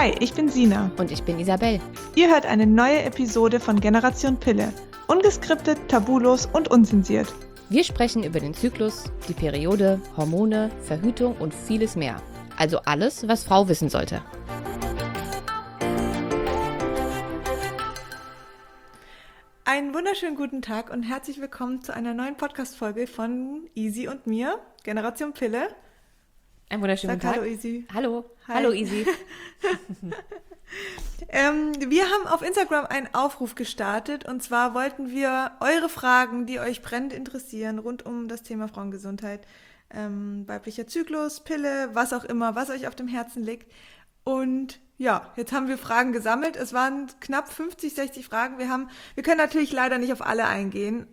Hi, ich bin Sina. Und ich bin Isabel. Ihr hört eine neue Episode von Generation Pille. Ungeskriptet, tabulos und unzensiert. Wir sprechen über den Zyklus, die Periode, Hormone, Verhütung und vieles mehr. Also alles, was Frau wissen sollte. Einen wunderschönen guten Tag und herzlich willkommen zu einer neuen Podcast-Folge von Isi und mir, Generation Pille. Einen wunderschönen Tag. Hallo Isi. Hallo. Hi. Hallo Isi. Wir haben auf Instagram einen Aufruf gestartet und zwar wollten wir eure Fragen, die euch brennend interessieren, rund um das Thema Frauengesundheit, weiblicher Zyklus, Pille, was auch immer, was euch auf dem Herzen liegt. Und ja, jetzt haben wir Fragen gesammelt. Es waren knapp 50, 60 Fragen. Wir können natürlich leider nicht auf alle eingehen,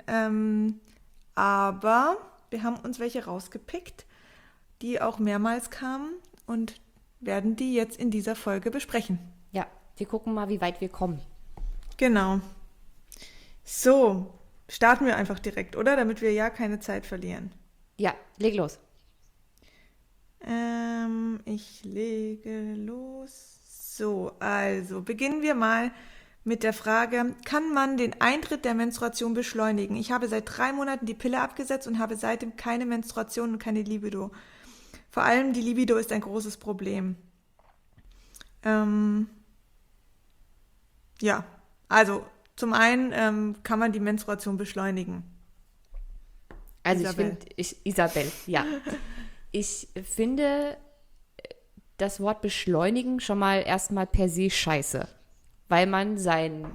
aber wir haben uns welche rausgepickt, die auch mehrmals kamen und werden die jetzt in dieser Folge besprechen. Ja, wir gucken mal, wie weit wir kommen. Genau. So, starten wir einfach direkt, oder? Damit wir ja keine Zeit verlieren. Ja, leg los. Ich lege los. So, also beginnen wir mal mit der Frage, kann man den Eintritt der Menstruation beschleunigen? Ich habe seit 3 Monaten die Pille abgesetzt und habe seitdem keine Menstruation und keine Libido. Vor allem die Libido ist ein großes Problem. Ja, also zum einen kann man die Menstruation beschleunigen. Also Isabel. Isabel, ja. Ich finde das Wort beschleunigen schon mal erstmal per se scheiße, weil man seinen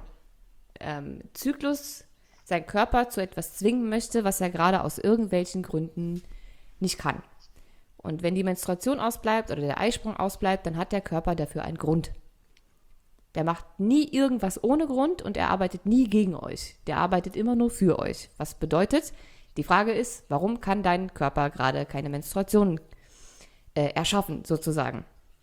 Zyklus, seinen Körper zu etwas zwingen möchte, was er gerade aus irgendwelchen Gründen nicht kann. Und wenn die Menstruation ausbleibt oder der Eisprung ausbleibt, dann hat der Körper dafür einen Grund. Der macht nie irgendwas ohne Grund und er arbeitet nie gegen euch. Der arbeitet immer nur für euch. Was bedeutet, die Frage ist, warum kann dein Körper gerade keine Menstruation erschaffen, sozusagen?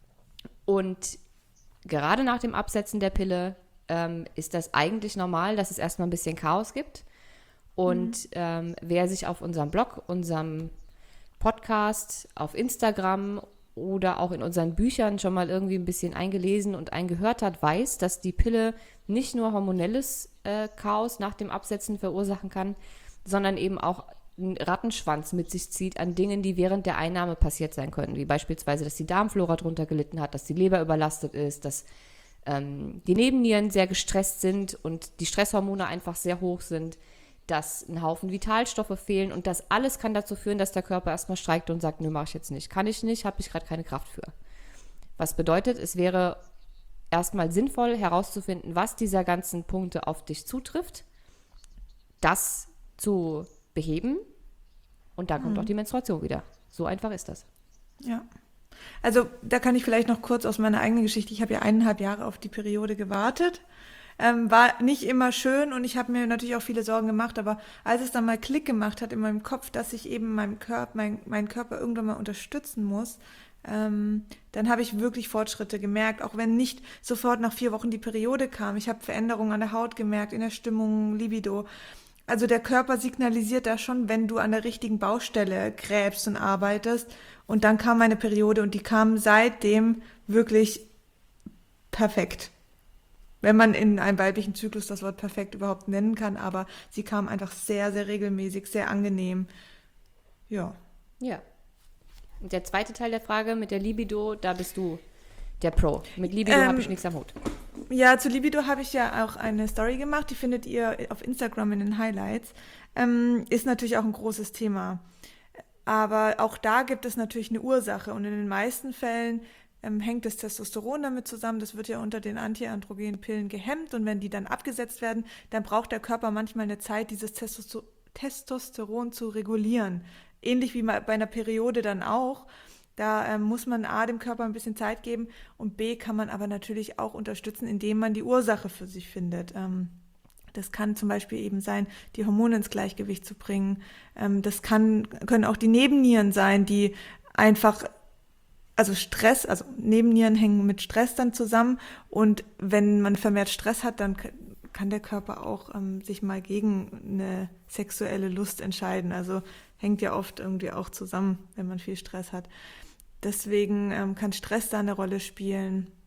Und gerade nach dem Absetzen der Pille ist das eigentlich normal, dass es erstmal ein bisschen Chaos gibt. Und wer sich auf unserem Blog, unserem Podcast, auf Instagram oder auch in unseren Büchern schon mal irgendwie ein bisschen eingelesen und eingehört hat, weiß, dass die Pille nicht nur hormonelles Chaos nach dem Absetzen verursachen kann, sondern eben auch einen Rattenschwanz mit sich zieht an Dingen, die während der Einnahme passiert sein können, wie beispielsweise, dass die Darmflora drunter gelitten hat, dass die Leber überlastet ist, dass die Nebennieren sehr gestresst sind und die Stresshormone einfach sehr hoch sind, dass ein Haufen Vitalstoffe fehlen und das alles kann dazu führen, dass der Körper erstmal streikt und sagt, nö, mache ich jetzt nicht, kann ich nicht, habe ich gerade keine Kraft für. Was bedeutet, es wäre erstmal sinnvoll herauszufinden, was dieser ganzen Punkte auf dich zutrifft, das zu beheben und da kommt auch die Menstruation wieder. So einfach ist das. Ja. Also da kann ich vielleicht noch kurz aus meiner eigenen Geschichte, ich habe ja 1,5 Jahre auf die Periode gewartet. War nicht immer schön und ich habe mir natürlich auch viele Sorgen gemacht, aber als es dann mal Klick gemacht hat in meinem Kopf, dass ich eben meinen Körper irgendwann mal unterstützen muss, dann habe ich wirklich Fortschritte gemerkt, auch wenn nicht sofort nach 4 Wochen die Periode kam. Ich habe Veränderungen an der Haut gemerkt, in der Stimmung, Libido. Also der Körper signalisiert da schon, wenn du an der richtigen Baustelle gräbst und arbeitest. Und dann kam meine Periode und die kam seitdem wirklich perfekt. Wenn man in einem weiblichen Zyklus das Wort perfekt überhaupt nennen kann, aber sie kam einfach sehr, sehr regelmäßig, sehr angenehm. Ja. Ja. Und der zweite Teil der Frage mit der Libido, da bist du der Pro. Mit Libido habe ich nichts am Hut. Ja, zu Libido habe ich ja auch eine Story gemacht, die findet ihr auf Instagram in den Highlights. Ist natürlich auch ein großes Thema. Aber auch da gibt es natürlich eine Ursache und in den meisten Fällen hängt das Testosteron damit zusammen. Das wird ja unter den antiandrogenen Pillen gehemmt und wenn die dann abgesetzt werden, dann braucht der Körper manchmal eine Zeit, dieses Testosteron zu regulieren. Ähnlich wie bei einer Periode dann auch. Da muss man A, dem Körper ein bisschen Zeit geben und B, kann man aber natürlich auch unterstützen, indem man die Ursache für sich findet. Das kann zum Beispiel eben sein, die Hormone ins Gleichgewicht zu bringen. Das können auch die Nebennieren sein, die einfach, also Stress, also Nebennieren hängen mit Stress dann zusammen und wenn man vermehrt Stress hat, dann kann der Körper auch sich mal gegen eine sexuelle Lust entscheiden. Also hängt ja oft irgendwie auch zusammen, wenn man viel Stress hat. Deswegen kann Stress da eine Rolle spielen.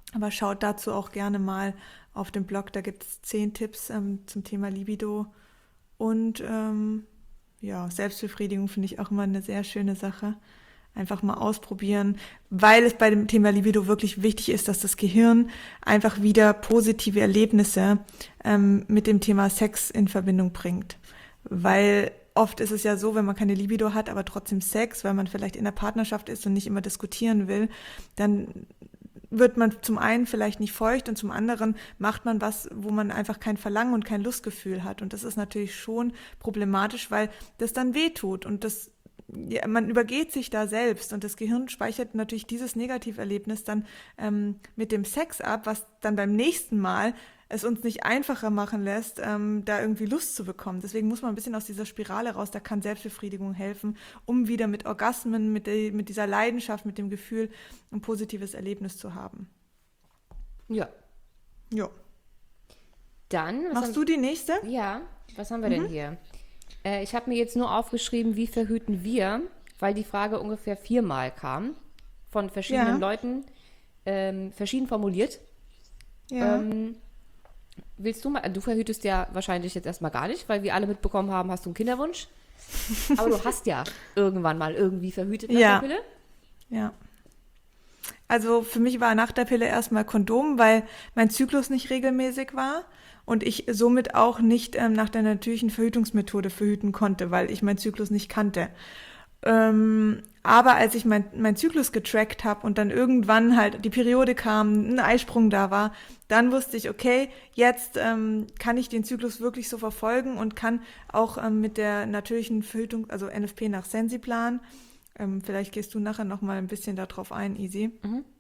Aber schaut dazu auch gerne mal auf dem Blog, da gibt es 10 Tipps zum Thema Libido. Und ja, Selbstbefriedigung finde ich auch immer eine sehr schöne Sache. Einfach mal ausprobieren, weil es bei dem Thema Libido wirklich wichtig ist, dass das Gehirn einfach wieder positive Erlebnisse mit dem Thema Sex in Verbindung bringt. Weil oft ist es ja so, wenn man keine Libido hat, aber trotzdem Sex, weil man vielleicht in der Partnerschaft ist und nicht immer diskutieren will, dann wird man zum einen vielleicht nicht feucht und zum anderen macht man was, wo man einfach kein Verlangen und kein Lustgefühl hat. Und das ist natürlich schon problematisch, weil das dann wehtut und ja, man übergeht sich da selbst und das Gehirn speichert natürlich dieses Negativerlebnis dann mit dem Sex ab, was dann beim nächsten Mal es uns nicht einfacher machen lässt, da irgendwie Lust zu bekommen. Deswegen muss man ein bisschen aus dieser Spirale raus, da kann Selbstbefriedigung helfen, um wieder mit Orgasmen, mit dieser Leidenschaft, mit dem Gefühl ein positives Erlebnis zu haben. Ja. Ja. Dann, Machst du die nächste? Ja, was haben wir denn hier? Ich habe mir jetzt nur aufgeschrieben, wie verhüten wir, weil die Frage ungefähr 4-mal kam, von verschiedenen Leuten, verschieden formuliert. Ja. Willst du mal, du verhütest ja wahrscheinlich jetzt erstmal gar nicht, weil wir alle mitbekommen haben, hast du einen Kinderwunsch. Aber du hast ja irgendwann mal irgendwie verhütet nach der Pille. Ja. Also für mich war nach der Pille erstmal Kondom, weil mein Zyklus nicht regelmäßig war und ich somit auch nicht nach der natürlichen Verhütungsmethode verhüten konnte, weil ich meinen Zyklus nicht kannte. Aber als ich mein Zyklus getrackt habe und dann irgendwann halt die Periode kam, ein Eisprung da war, dann wusste ich, okay, jetzt kann ich den Zyklus wirklich so verfolgen und kann auch mit der natürlichen Verhütung, also NFP nach Sensiplan, vielleicht gehst du nachher noch mal ein bisschen darauf ein, Easy.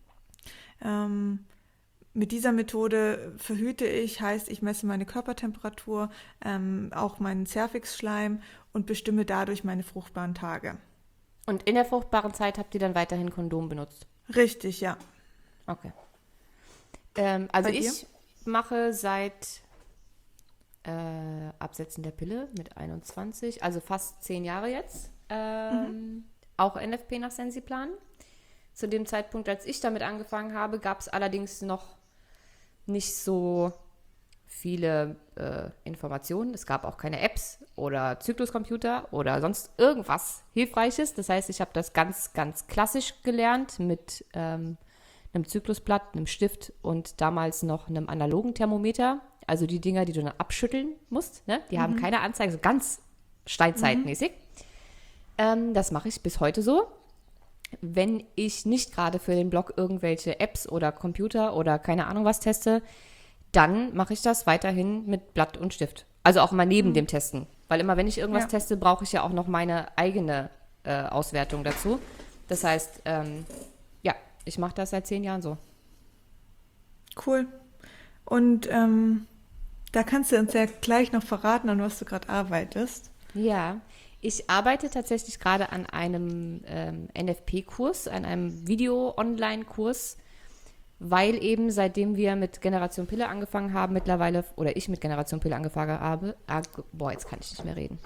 Mit dieser Methode verhüte ich, heißt, ich messe meine Körpertemperatur, auch meinen Zervixschleim und bestimme dadurch meine fruchtbaren Tage. Und in der fruchtbaren Zeit habt ihr dann weiterhin Kondom benutzt? Richtig, ja. Okay. Also ich mache seit Absetzen der Pille mit 21, also fast 10 Jahre jetzt, auch NFP nach Sensiplan. Zu dem Zeitpunkt, als ich damit angefangen habe, gab es allerdings noch nicht so viele Informationen. Es gab auch keine Apps oder Zykluscomputer oder sonst irgendwas Hilfreiches. Das heißt, ich habe das ganz, ganz klassisch gelernt mit einem Zyklusblatt, einem Stift und damals noch einem analogen Thermometer. Also die Dinger, die du dann abschütteln musst. Ne? Die haben keine Anzeige, so ganz steinzeitmäßig. Das mache ich bis heute so. Wenn ich nicht gerade für den Blog irgendwelche Apps oder Computer oder keine Ahnung was teste, dann mache ich das weiterhin mit Blatt und Stift. Also auch mal neben dem Testen. Weil immer, wenn ich irgendwas teste, brauche ich ja auch noch meine eigene Auswertung dazu. Das heißt, ich mache das seit 10 Jahren so. Cool. Und da kannst du uns ja gleich noch verraten, an was du gerade arbeitest. Ja, ich arbeite tatsächlich gerade an einem NFP-Kurs, an einem Video-Online-Kurs, weil eben seitdem wir mit Generation Pille angefangen haben, mittlerweile, oder ich mit Generation Pille angefangen habe, jetzt kann ich nicht mehr reden.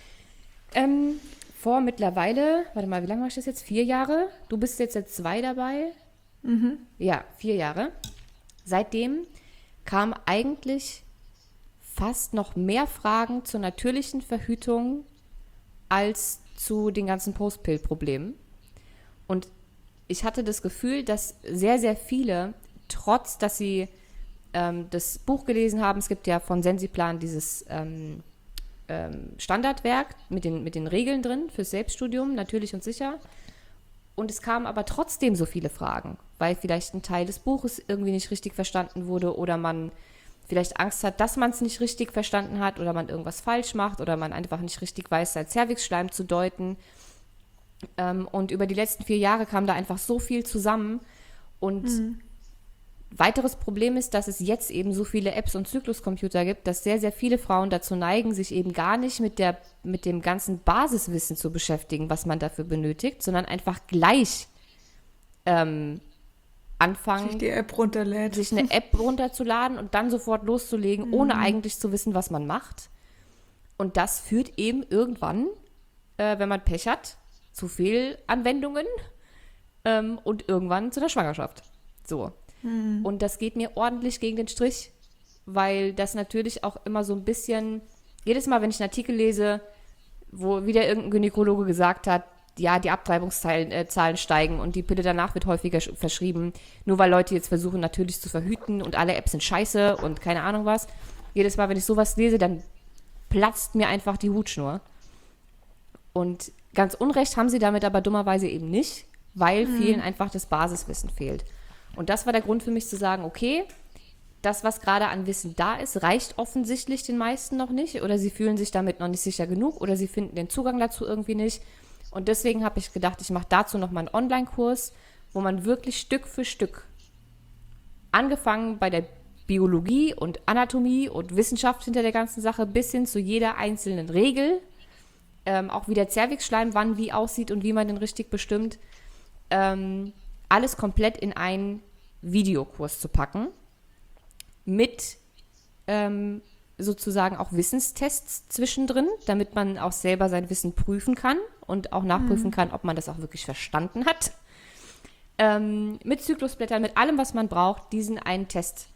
Vor mittlerweile, warte mal, wie lange mache ich das jetzt? 4 Jahre? Du bist jetzt seit 2 dabei? Ja, 4 Jahre. Seitdem kamen eigentlich fast noch mehr Fragen zur natürlichen Verhütung als zu den ganzen Post-Pill-Problemen. Und ich hatte das Gefühl, dass sehr, sehr viele, trotz dass sie das Buch gelesen haben, es gibt ja von Sensiplan dieses Standardwerk mit den Regeln drin fürs Selbststudium, natürlich und sicher. Und es kamen aber trotzdem so viele Fragen, weil vielleicht ein Teil des Buches irgendwie nicht richtig verstanden wurde oder man vielleicht Angst hat, dass man es nicht richtig verstanden hat oder man irgendwas falsch macht oder man einfach nicht richtig weiß, sein Zervixschleim zu deuten. Und über die letzten 4 Jahre kam da einfach so viel zusammen. Und weiteres Problem ist, dass es jetzt eben so viele Apps und Zykluscomputer gibt, dass sehr, sehr viele Frauen dazu neigen, sich eben gar nicht mit dem ganzen Basiswissen zu beschäftigen, was man dafür benötigt, sondern einfach gleich anfangen, Sich die App runterlädt. sich eine App runterzuladen und dann sofort loszulegen, ohne eigentlich zu wissen, was man macht. Und das führt eben irgendwann, wenn man Pech hat, zu Fehlanwendungen und irgendwann zu der Schwangerschaft. So. Und das geht mir ordentlich gegen den Strich, weil das natürlich auch immer so ein bisschen, jedes Mal, wenn ich einen Artikel lese, wo wieder irgendein Gynäkologe gesagt hat, ja, die Abtreibungszahlen steigen und die Pille danach wird häufiger verschrieben, nur weil Leute jetzt versuchen, natürlich zu verhüten und alle Apps sind scheiße und keine Ahnung was. Jedes Mal, wenn ich sowas lese, dann platzt mir einfach die Hutschnur. Und ganz Unrecht haben sie damit aber dummerweise eben nicht, weil vielen einfach das Basiswissen fehlt. Und das war der Grund für mich zu sagen, okay, das, was gerade an Wissen da ist, reicht offensichtlich den meisten noch nicht oder sie fühlen sich damit noch nicht sicher genug oder sie finden den Zugang dazu irgendwie nicht. Und deswegen habe ich gedacht, ich mache dazu nochmal einen Online-Kurs, wo man wirklich Stück für Stück, angefangen bei der Biologie und Anatomie und Wissenschaft hinter der ganzen Sache, bis hin zu jeder einzelnen Regel, auch wie der Zervixschleim wann wie aussieht und wie man den richtig bestimmt, alles komplett in einen Videokurs zu packen, mit sozusagen auch Wissenstests zwischendrin, damit man auch selber sein Wissen prüfen kann und auch nachprüfen kann, ob man das auch wirklich verstanden hat. Mit Zyklusblättern, mit allem, was man braucht, diesen einen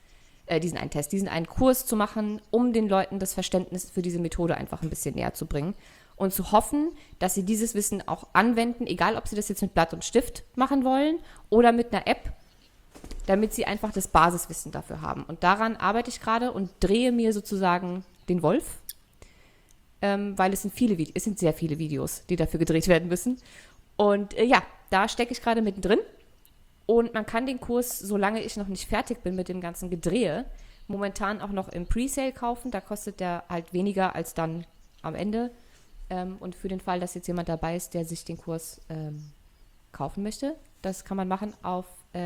Kurs zu machen, um den Leuten das Verständnis für diese Methode einfach ein bisschen näher zu bringen und zu hoffen, dass sie dieses Wissen auch anwenden, egal ob sie das jetzt mit Blatt und Stift machen wollen oder mit einer App, damit sie einfach das Basiswissen dafür haben. Und daran arbeite ich gerade und drehe mir sozusagen den Wolf, weil es sind sehr viele Videos, die dafür gedreht werden müssen. Und da stecke ich gerade mittendrin. Und man kann den Kurs, solange ich noch nicht fertig bin mit dem ganzen Gedrehe, momentan auch noch im Presale kaufen. Da kostet der halt weniger als dann am Ende. Und für den Fall, dass jetzt jemand dabei ist, der sich den Kurs kaufen möchte, das kann man machen auf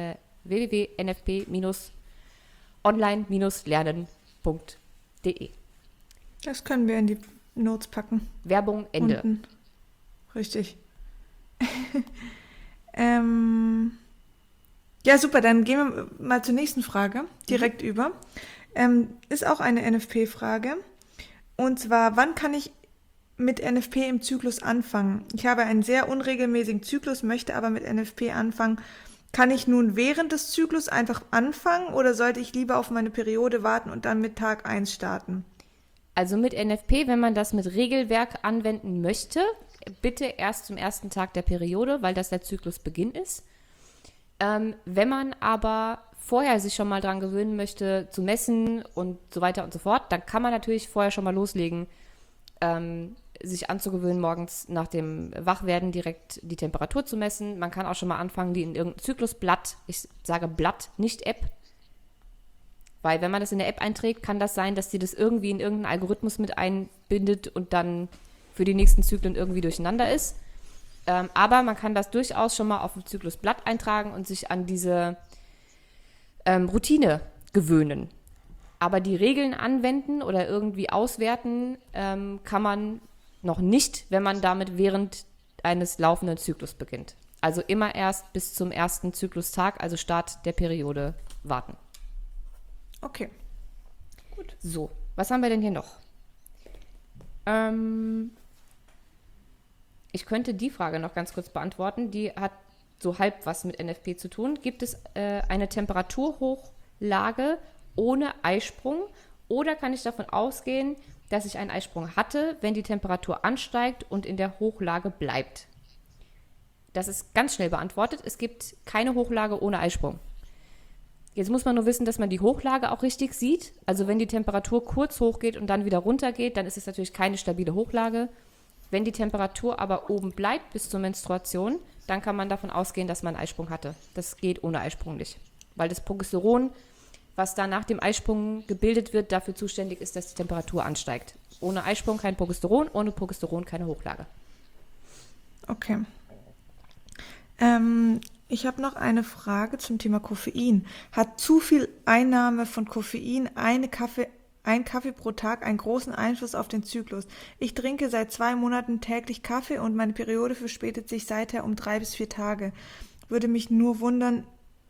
www.nfp-online-lernen.de. Das können wir in die Notes packen. Werbung Ende. Unten. Richtig. Ja, super, dann gehen wir mal zur nächsten Frage direkt über. Ist auch eine NFP-Frage. Und zwar, wann kann ich mit NFP im Zyklus anfangen? Ich habe einen sehr unregelmäßigen Zyklus, möchte aber mit NFP anfangen. Kann ich nun während des Zyklus einfach anfangen oder sollte ich lieber auf meine Periode warten und dann mit Tag 1 starten? Also mit NFP, wenn man das mit Regelwerk anwenden möchte, bitte erst zum ersten Tag der Periode, weil das der Zyklusbeginn ist. Wenn man aber vorher sich schon mal dran gewöhnen möchte, zu messen und so weiter und so fort, dann kann man natürlich vorher schon mal loslegen, sich anzugewöhnen, morgens nach dem Wachwerden direkt die Temperatur zu messen. Man kann auch schon mal anfangen, die in irgendein Zyklusblatt, ich sage Blatt, nicht App, weil wenn man das in der App einträgt, kann das sein, dass die das irgendwie in irgendeinen Algorithmus mit einbindet und dann für die nächsten Zyklen irgendwie durcheinander ist. Aber man kann das durchaus schon mal auf dem Zyklusblatt eintragen und sich an diese Routine gewöhnen. Aber die Regeln anwenden oder irgendwie auswerten kann man noch nicht, wenn man damit während eines laufenden Zyklus beginnt. Also immer erst bis zum ersten Zyklustag, also Start der Periode, warten. Okay. Gut. So, was haben wir denn hier noch? Ich könnte die Frage noch ganz kurz beantworten. Die hat so halb was mit NFP zu tun. Gibt es eine Temperaturhochlage ohne Eisprung oder kann ich davon ausgehen, dass ich einen Eisprung hatte, wenn die Temperatur ansteigt und in der Hochlage bleibt? Das ist ganz schnell beantwortet. Es gibt keine Hochlage ohne Eisprung. Jetzt muss man nur wissen, dass man die Hochlage auch richtig sieht. Also wenn die Temperatur kurz hochgeht und dann wieder runtergeht, dann ist es natürlich keine stabile Hochlage. Wenn die Temperatur aber oben bleibt bis zur Menstruation, dann kann man davon ausgehen, dass man einen Eisprung hatte. Das geht ohne Eisprung nicht. Weil das Progesteron, was da nach dem Eisprung gebildet wird, dafür zuständig ist, dass die Temperatur ansteigt. Ohne Eisprung kein Progesteron, ohne Progesteron keine Hochlage. Okay. Ich habe noch eine Frage zum Thema Koffein. Hat zu viel Einnahme von Koffein, ein Kaffee pro Tag, einen großen Einfluss auf den Zyklus? Ich trinke seit 2 Monaten täglich Kaffee und meine Periode verspätet sich seither um 3 bis 4 Tage. Würde mich nur wundern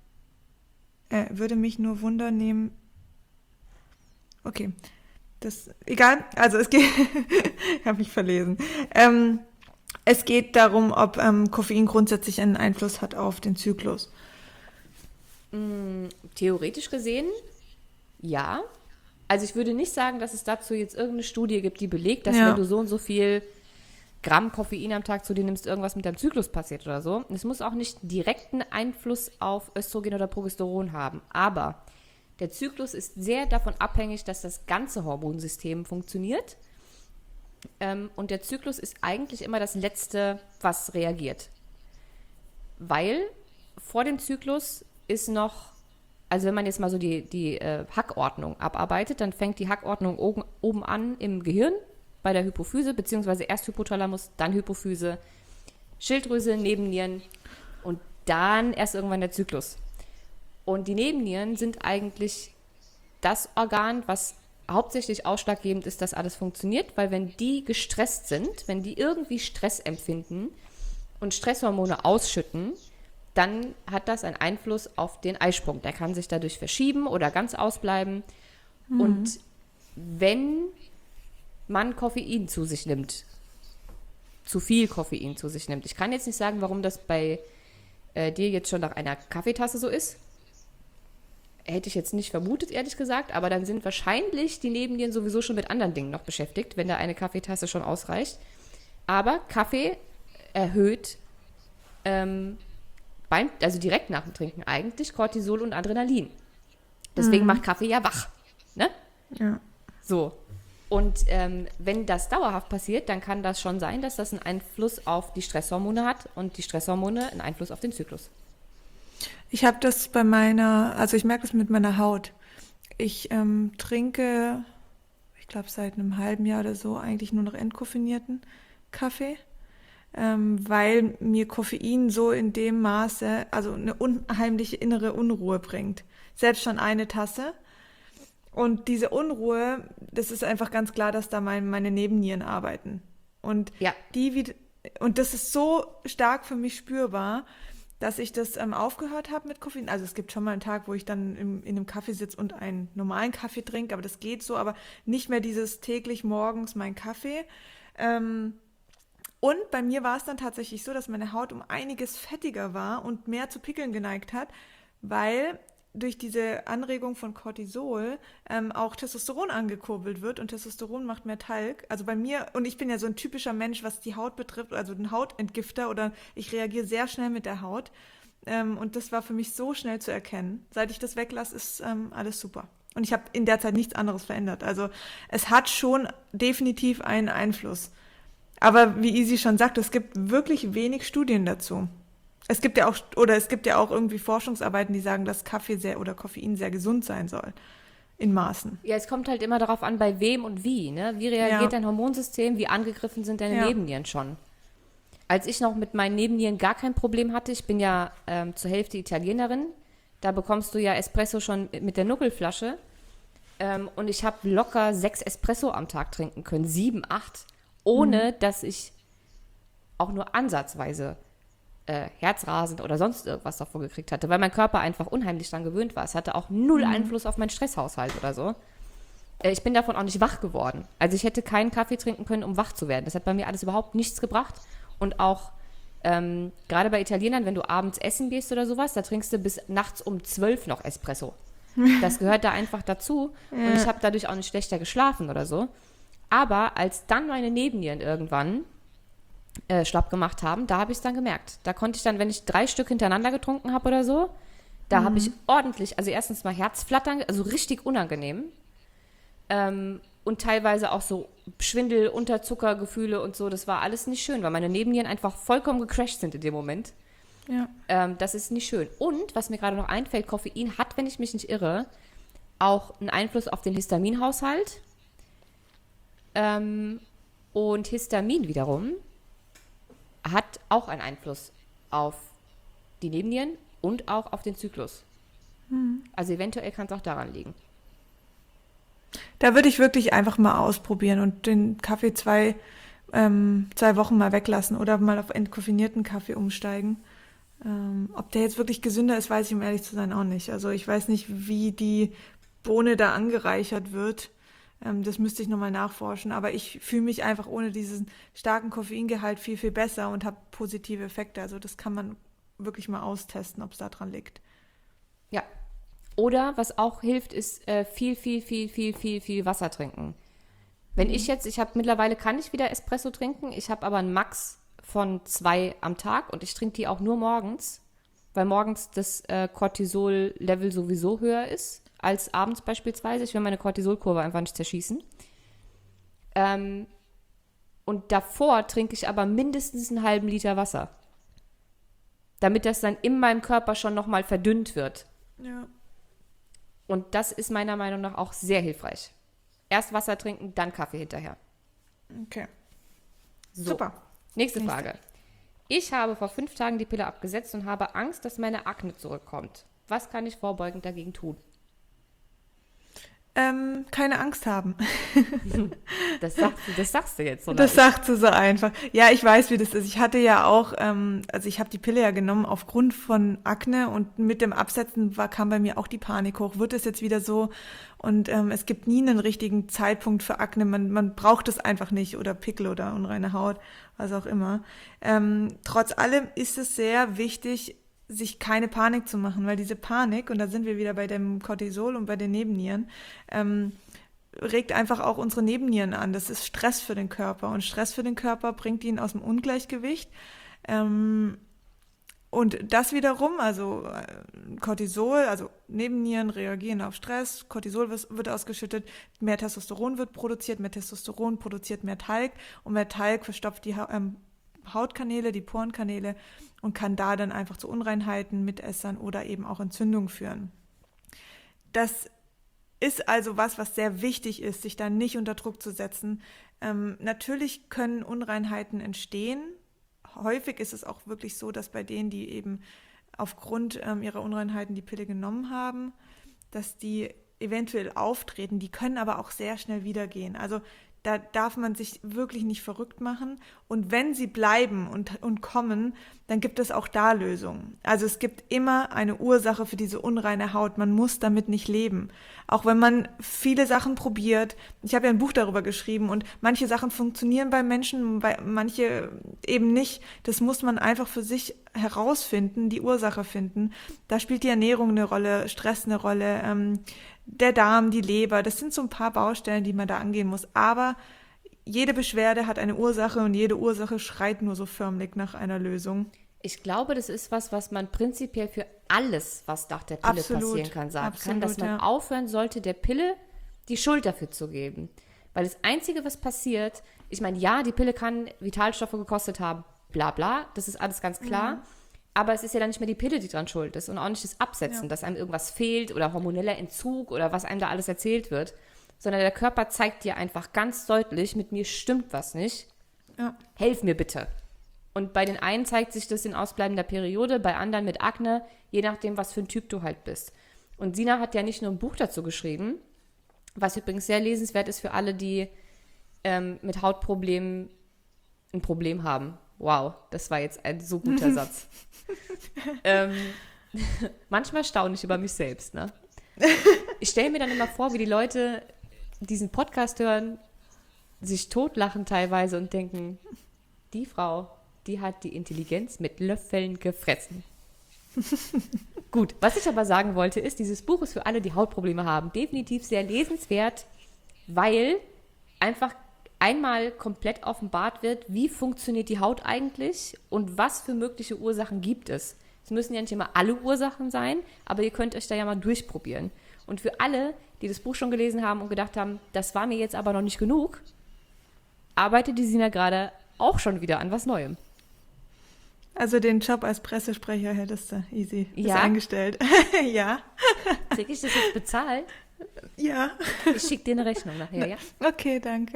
nehmen. Okay, egal. Also es geht, ich habe mich verlesen. Es geht darum, ob Koffein grundsätzlich einen Einfluss hat auf den Zyklus. Theoretisch gesehen, ja. Also ich würde nicht sagen, dass es dazu jetzt irgendeine Studie gibt, die belegt, dass wenn du so und so viel Gramm Koffein am Tag zu dir nimmst, irgendwas mit deinem Zyklus passiert oder so. Es muss auch nicht direkten Einfluss auf Östrogen oder Progesteron haben. Aber der Zyklus ist sehr davon abhängig, dass das ganze Hormonsystem funktioniert. Und der Zyklus ist eigentlich immer das Letzte, was reagiert. Weil vor dem Zyklus ist noch, also wenn man jetzt mal so die Hackordnung abarbeitet, dann fängt die Hackordnung oben an im Gehirn bei der Hypophyse, beziehungsweise erst Hypothalamus, dann Hypophyse, Schilddrüse, Nebennieren und dann erst irgendwann der Zyklus. Und die Nebennieren sind eigentlich das Organ, was hauptsächlich ausschlaggebend ist, dass alles funktioniert, weil wenn die gestresst sind, wenn die irgendwie Stress empfinden und Stresshormone ausschütten, dann hat das einen Einfluss auf den Eisprung. Der kann sich dadurch verschieben oder ganz ausbleiben. Und wenn man Koffein zu sich nimmt, zu viel Koffein zu sich nimmt, ich kann jetzt nicht sagen, warum das bei dir jetzt schon nach einer Kaffeetasse so ist. Hätte ich jetzt nicht vermutet, ehrlich gesagt, aber dann sind wahrscheinlich die Nebennieren sowieso schon mit anderen Dingen noch beschäftigt, wenn da eine Kaffeetasse schon ausreicht. Aber Kaffee erhöht also direkt nach dem Trinken eigentlich Cortisol und Adrenalin. Deswegen macht Kaffee ja wach. Ne? Ja. So. Und wenn das dauerhaft passiert, dann kann das schon sein, dass das einen Einfluss auf die Stresshormone hat und die Stresshormone einen Einfluss auf den Zyklus. Ich habe das also ich merke das mit meiner Haut. Ich trinke, ich glaube seit einem halben Jahr oder so, eigentlich nur noch entkoffinierten Kaffee, weil mir Koffein so in dem Maße, also eine unheimliche innere Unruhe bringt. Selbst schon eine Tasse. Und diese Unruhe, das ist einfach ganz klar, dass da meine Nebennieren arbeiten. Und und das ist so stark für mich spürbar, dass ich das aufgehört habe mit Koffein. Also es gibt schon mal einen Tag, wo ich dann in einem Kaffee sitze und einen normalen Kaffee trinke, aber das geht so, aber nicht mehr dieses täglich morgens mein Kaffee. Und bei mir war es dann tatsächlich so, dass meine Haut um einiges fettiger war und mehr zu Pickeln geneigt hat, weil durch diese Anregung von Cortisol auch Testosteron angekurbelt wird und Testosteron macht mehr Talg. Also bei mir, und ich bin ja so ein typischer Mensch, was die Haut betrifft, also ein Hautentgifter oder ich reagiere sehr schnell mit der Haut und das war für mich so schnell zu erkennen. Seit ich das weglasse, ist alles super. Und ich habe in der Zeit nichts anderes verändert. Also es hat schon definitiv einen Einfluss. Aber wie Isi schon sagt, es gibt wirklich wenig Studien dazu. Es gibt ja auch irgendwie Forschungsarbeiten, die sagen, dass Kaffee oder Koffein sehr gesund sein soll. In Maßen. Ja, es kommt halt immer darauf an, bei wem und wie. Ne? Wie reagiert dein Hormonsystem? Wie angegriffen sind deine Nebennieren schon? Als ich noch mit meinen Nebennieren gar kein Problem hatte, ich bin ja zur Hälfte Italienerin, da bekommst du ja Espresso schon mit der Nuckelflasche. Und ich habe locker 6 Espresso am Tag trinken können, 7, 8, ohne dass ich auch nur ansatzweise Herzrasen oder sonst irgendwas davon gekriegt hatte, weil mein Körper einfach unheimlich dran gewöhnt war. Es hatte auch null Einfluss auf meinen Stresshaushalt oder so. Ich bin davon auch nicht wach geworden. Also ich hätte keinen Kaffee trinken können, um wach zu werden. Das hat bei mir alles überhaupt nichts gebracht. Und auch gerade bei Italienern, wenn du abends essen gehst oder sowas, da trinkst du bis nachts um 12 noch Espresso. Das gehört da einfach dazu. Und ich habe dadurch auch nicht schlechter geschlafen oder so. Aber als dann meine Nebennieren irgendwann schlapp gemacht haben, da habe ich es dann gemerkt. Da konnte ich dann, wenn ich 3 Stück hintereinander getrunken habe oder so, da habe ich ordentlich, also erstens mal Herzflattern, also richtig unangenehm und teilweise auch so Schwindel, Unterzuckergefühle und so, das war alles nicht schön, weil meine Nebennieren einfach vollkommen gecrashed sind in dem Moment. Ja. Das ist nicht schön. Und, was mir gerade noch einfällt, Koffein hat, wenn ich mich nicht irre, auch einen Einfluss auf den Histaminhaushalt und Histamin wiederum hat auch einen Einfluss auf die Nebennieren und auch auf den Zyklus. Also eventuell kann es auch daran liegen. Da würde ich wirklich einfach mal ausprobieren und den Kaffee 2 Wochen mal weglassen oder mal auf entkoffinierten Kaffee umsteigen. Ob der jetzt wirklich gesünder ist, weiß ich, um ehrlich zu sein, auch nicht. Also ich weiß nicht, wie die Bohne da angereichert wird. Das müsste ich nochmal nachforschen, aber ich fühle mich einfach ohne diesen starken Koffeingehalt viel, viel besser und habe positive Effekte. Also das kann man wirklich mal austesten, ob es daran liegt. Ja. Oder was auch hilft, ist viel Wasser trinken. Wenn ich habe mittlerweile kann ich wieder Espresso trinken, ich habe aber einen Max von 2 am Tag und ich trinke die auch nur morgens, weil morgens das Cortisol-Level sowieso höher ist als abends beispielsweise. Ich will meine Cortisolkurve einfach nicht zerschießen. Und davor trinke ich aber mindestens einen halben Liter Wasser, damit das dann in meinem Körper schon nochmal verdünnt wird. Ja. Und das ist meiner Meinung nach auch sehr hilfreich. Erst Wasser trinken, dann Kaffee hinterher. Okay. So. Super. Nächste Frage. Ich habe vor 5 Tagen die Pille abgesetzt und habe Angst, dass meine Akne zurückkommt. Was kann ich vorbeugend dagegen tun? Keine Angst haben. Das sagst du jetzt, oder? Das sagt sie so einfach. Ja, ich weiß, wie das ist. Ich hatte ja auch, also ich habe die Pille ja genommen aufgrund von Akne und mit dem Absetzen kam bei mir auch die Panik hoch. Wird es jetzt wieder so? Und es gibt nie einen richtigen Zeitpunkt für Akne. Man braucht es einfach nicht oder Pickel oder unreine Haut, was auch immer. Trotz allem ist es sehr wichtig, sich keine Panik zu machen, weil diese Panik, und da sind wir wieder bei dem Cortisol und bei den Nebennieren, regt einfach auch unsere Nebennieren an. Das ist Stress für den Körper und Stress für den Körper bringt ihn aus dem Ungleichgewicht. Und das wiederum, also Cortisol, also Nebennieren reagieren auf Stress, Cortisol wird ausgeschüttet, mehr Testosteron wird produziert, mehr Testosteron produziert mehr Talg und mehr Talg verstopft die Hautkanäle, die Porenkanäle und kann da dann einfach zu Unreinheiten, Mitessern oder eben auch Entzündungen führen. Das ist also was sehr wichtig ist, sich da nicht unter Druck zu setzen. Natürlich können Unreinheiten entstehen. Häufig ist es auch wirklich so, dass bei denen, die eben aufgrund ihrer Unreinheiten die Pille genommen haben, dass die eventuell auftreten. Die können aber auch sehr schnell wieder gehen. Also da darf man sich wirklich nicht verrückt machen. Und wenn sie bleiben und kommen, dann gibt es auch da Lösungen. Also es gibt immer eine Ursache für diese unreine Haut. Man muss damit nicht leben. Auch wenn man viele Sachen probiert. Ich habe ja ein Buch darüber geschrieben und manche Sachen funktionieren bei Menschen, manche eben nicht. Das muss man einfach für sich herausfinden, die Ursache finden. Da spielt die Ernährung eine Rolle, Stress eine Rolle, der Darm, die Leber, das sind so ein paar Baustellen, die man da angehen muss. Aber jede Beschwerde hat eine Ursache und jede Ursache schreit nur so förmlich nach einer Lösung. Ich glaube, das ist was man prinzipiell für alles, was nach der Pille passieren kann, sagen kann, dass man aufhören sollte, der Pille die Schuld dafür zu geben. Weil das Einzige, was passiert, ich meine, ja, die Pille kann Vitalstoffe gekostet haben, bla bla, das ist alles ganz klar. Ja. Aber es ist ja dann nicht mehr die Pille, die dran schuld ist und auch nicht das Absetzen, dass einem irgendwas fehlt oder hormoneller Entzug oder was einem da alles erzählt wird, sondern der Körper zeigt dir einfach ganz deutlich, mit mir stimmt was nicht, helf mir bitte. Und bei den einen zeigt sich das in ausbleibender Periode, bei anderen mit Akne, je nachdem, was für ein Typ du halt bist. Und Sina hat ja nicht nur ein Buch dazu geschrieben, was übrigens sehr lesenswert ist für alle, die mit Hautproblemen ein Problem haben. Wow, das war jetzt ein so guter Satz. Manchmal staune ich über mich selbst, ne? Ich stelle mir dann immer vor, wie die Leute diesen Podcast hören, sich totlachen teilweise und denken, die Frau, die hat die Intelligenz mit Löffeln gefressen. Gut, was ich aber sagen wollte, ist, dieses Buch ist für alle, die Hautprobleme haben, definitiv sehr lesenswert, weil einfach einmal komplett offenbart wird, wie funktioniert die Haut eigentlich und was für mögliche Ursachen gibt es. Es müssen ja nicht immer alle Ursachen sein, aber ihr könnt euch da ja mal durchprobieren. Und für alle, die das Buch schon gelesen haben und gedacht haben, das war mir jetzt aber noch nicht genug, arbeitet die Sina gerade auch schon wieder an was Neuem. Also den Job als Pressesprecher hättest du easy eingestellt. Ja. Krieg ich das jetzt bezahlt? Ja. Ich schicke dir eine Rechnung nachher, ja? Okay, danke.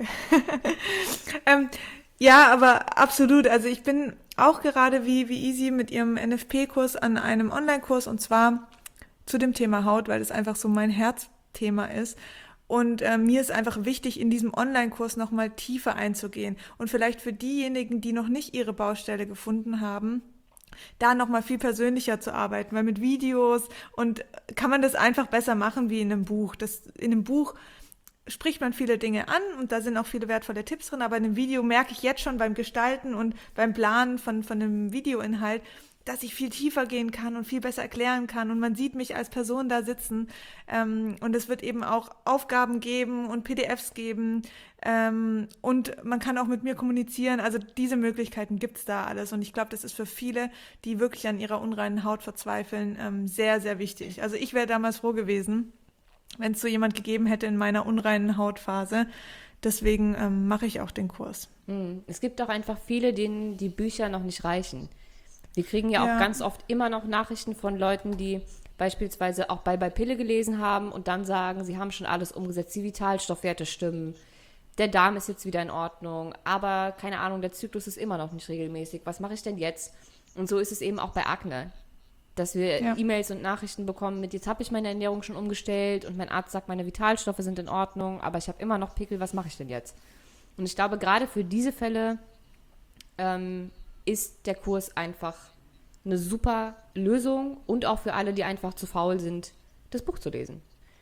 Ja, aber absolut. Also ich bin auch gerade wie Easy mit ihrem NFP-Kurs an einem Online-Kurs und zwar zu dem Thema Haut, weil es einfach so mein Herzthema ist. Und mir ist einfach wichtig, in diesem Online-Kurs nochmal tiefer einzugehen. Und vielleicht für diejenigen, die noch nicht ihre Baustelle gefunden haben, da nochmal viel persönlicher zu arbeiten, weil mit Videos und kann man das einfach besser machen wie in einem Buch. In einem Buch spricht man viele Dinge an und da sind auch viele wertvolle Tipps drin, aber in einem Video merke ich jetzt schon beim Gestalten und beim Planen von einem Videoinhalt, dass ich viel tiefer gehen kann und viel besser erklären kann und man sieht mich als Person da sitzen, und es wird eben auch Aufgaben geben und PDFs geben, und man kann auch mit mir kommunizieren, also diese Möglichkeiten gibt's da alles und ich glaube, das ist für viele, die wirklich an ihrer unreinen Haut verzweifeln, sehr, sehr wichtig. Also ich wäre damals froh gewesen, wenn es so jemand gegeben hätte in meiner unreinen Hautphase. Deswegen mache ich auch den Kurs. Es gibt auch einfach viele, denen die Bücher noch nicht reichen. Wir kriegen ja auch ganz oft immer noch Nachrichten von Leuten, die beispielsweise auch bei Pille gelesen haben und dann sagen, sie haben schon alles umgesetzt, die Vitalstoffwerte stimmen, der Darm ist jetzt wieder in Ordnung, aber keine Ahnung, der Zyklus ist immer noch nicht regelmäßig. Was mache ich denn jetzt? Und so ist es eben auch bei Akne, dass wir E-Mails und Nachrichten bekommen mit, jetzt habe ich meine Ernährung schon umgestellt und mein Arzt sagt, meine Vitalstoffe sind in Ordnung, aber ich habe immer noch Pickel, was mache ich denn jetzt? Und ich glaube, gerade für diese Fälle ist der Kurs einfach eine super Lösung und auch für alle, die einfach zu faul sind, das Buch zu lesen.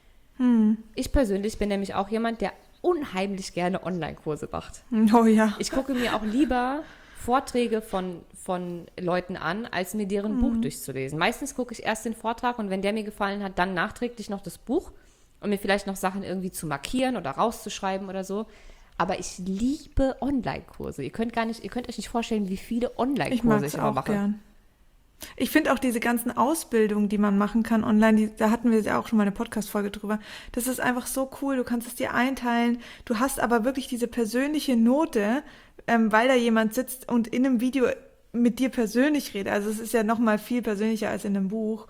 Ich persönlich bin nämlich auch jemand, der unheimlich gerne Online-Kurse macht. Oh ja. Ich gucke mir auch lieber Vorträge von Leuten an, als mir deren Buch durchzulesen. Meistens gucke ich erst den Vortrag und wenn der mir gefallen hat, dann nachträglich noch das Buch, um mir vielleicht noch Sachen irgendwie zu markieren oder rauszuschreiben oder so. Aber ich liebe Online-Kurse. Ihr könnt euch nicht vorstellen, wie viele Online-Kurse ich immer mache. Gern. Ich finde auch diese ganzen Ausbildungen, die man machen kann online, da hatten wir ja auch schon mal eine Podcast-Folge drüber, das ist einfach so cool, du kannst es dir einteilen, du hast aber wirklich diese persönliche Note, weil da jemand sitzt und in einem Video mit dir persönlich redet, also es ist ja nochmal viel persönlicher als in einem Buch.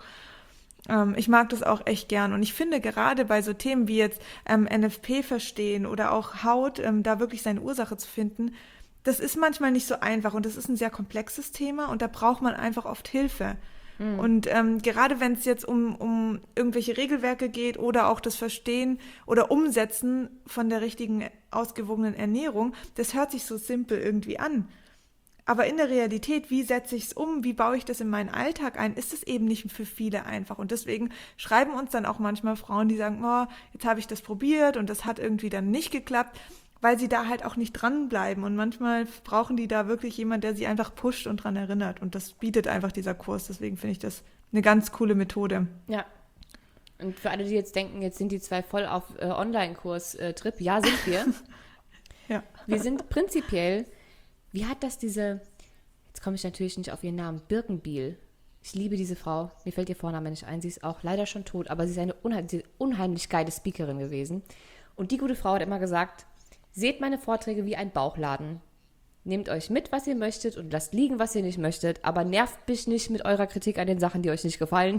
Ich mag das auch echt gern und ich finde gerade bei so Themen wie jetzt NFP verstehen oder auch Haut, da wirklich seine Ursache zu finden, das ist manchmal nicht so einfach und das ist ein sehr komplexes Thema und da braucht man einfach oft Hilfe. Und gerade wenn es jetzt um irgendwelche Regelwerke geht oder auch das Verstehen oder Umsetzen von der richtigen, ausgewogenen Ernährung, das hört sich so simpel irgendwie an. Aber in der Realität, wie setze ich es um, wie baue ich das in meinen Alltag ein, ist es eben nicht für viele einfach. Und deswegen schreiben uns dann auch manchmal Frauen, die sagen, oh, jetzt habe ich das probiert und das hat irgendwie dann nicht geklappt, weil sie da halt auch nicht dranbleiben. Und manchmal brauchen die da wirklich jemand, der sie einfach pusht und dran erinnert. Und das bietet einfach dieser Kurs. Deswegen finde ich das eine ganz coole Methode. Ja. Und für alle, die jetzt denken, jetzt sind die zwei voll auf Online-Kurs-Trip. Ja, sind wir. Ja. Wir sind prinzipiell, wie hat das jetzt komme ich natürlich nicht auf ihren Namen, Birkenbiel. Ich liebe diese Frau. Mir fällt ihr Vorname nicht ein. Sie ist auch leider schon tot, aber sie ist eine unheimlich geile Speakerin gewesen. Und die gute Frau hat immer gesagt, seht meine Vorträge wie ein Bauchladen. Nehmt euch mit, was ihr möchtet und lasst liegen, was ihr nicht möchtet, aber nervt mich nicht mit eurer Kritik an den Sachen, die euch nicht gefallen.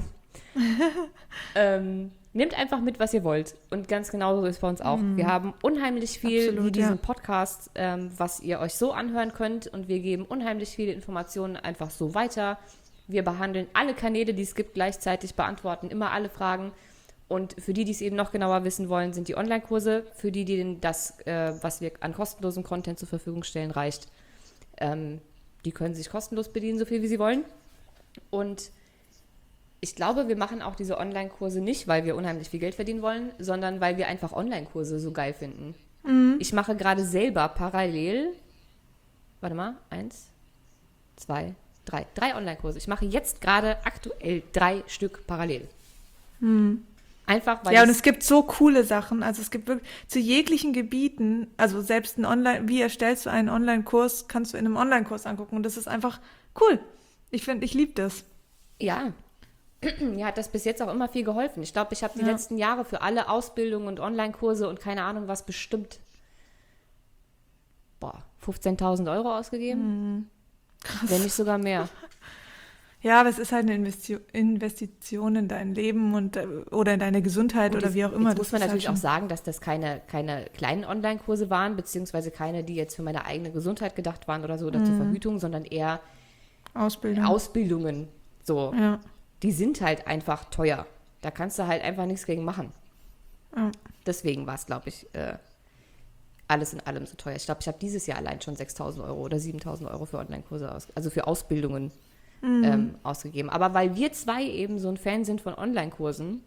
Nehmt einfach mit, was ihr wollt. Und ganz genau so ist es bei uns auch. Wir haben unheimlich viel, Absolut, wie diesen Podcast, was ihr euch so anhören könnt und wir geben unheimlich viele Informationen einfach so weiter. Wir behandeln alle Kanäle, die es gibt, gleichzeitig, beantworten immer alle Fragen. Und für die, die es eben noch genauer wissen wollen, sind die Online-Kurse. Für die, denen das, was wir an kostenlosem Content zur Verfügung stellen, reicht, die können sich kostenlos bedienen, so viel wie sie wollen. Und ich glaube, wir machen auch diese Online-Kurse nicht, weil wir unheimlich viel Geld verdienen wollen, sondern weil wir einfach Online-Kurse so geil finden. Ich mache gerade selber parallel, 1, 2, 3 Online-Kurse. Ich mache jetzt gerade aktuell 3 Stück parallel. Einfach, weil und es gibt so coole Sachen. Also es gibt wirklich zu jeglichen Gebieten, also selbst wie erstellst du einen Online-Kurs, kannst du in einem Online-Kurs angucken. Und das ist einfach cool. Ich liebe das. Ja. Mir hat das bis jetzt auch immer viel geholfen. Ich glaube, ich habe die letzten Jahre für alle Ausbildungen und Online-Kurse und keine Ahnung was bestimmt 15.000 Euro ausgegeben. Krass. Wenn nicht sogar mehr. Ja, aber es ist halt eine Investition in dein Leben oder in deine Gesundheit oder wie auch immer. Jetzt muss man natürlich auch sagen, dass das keine kleinen Online-Kurse waren, beziehungsweise keine, die jetzt für meine eigene Gesundheit gedacht waren oder so oder zur Verhütung, sondern eher Ausbildungen. So. Ja. Die sind halt einfach teuer. Da kannst du halt einfach nichts gegen machen. Ja. Deswegen war es, glaube ich, alles in allem so teuer. Ich glaube, ich habe dieses Jahr allein schon 6.000 Euro oder 7.000 Euro für Online-Kurse, also für Ausbildungen ausgegeben. Aber weil wir zwei eben so ein Fan sind von Online-Kursen,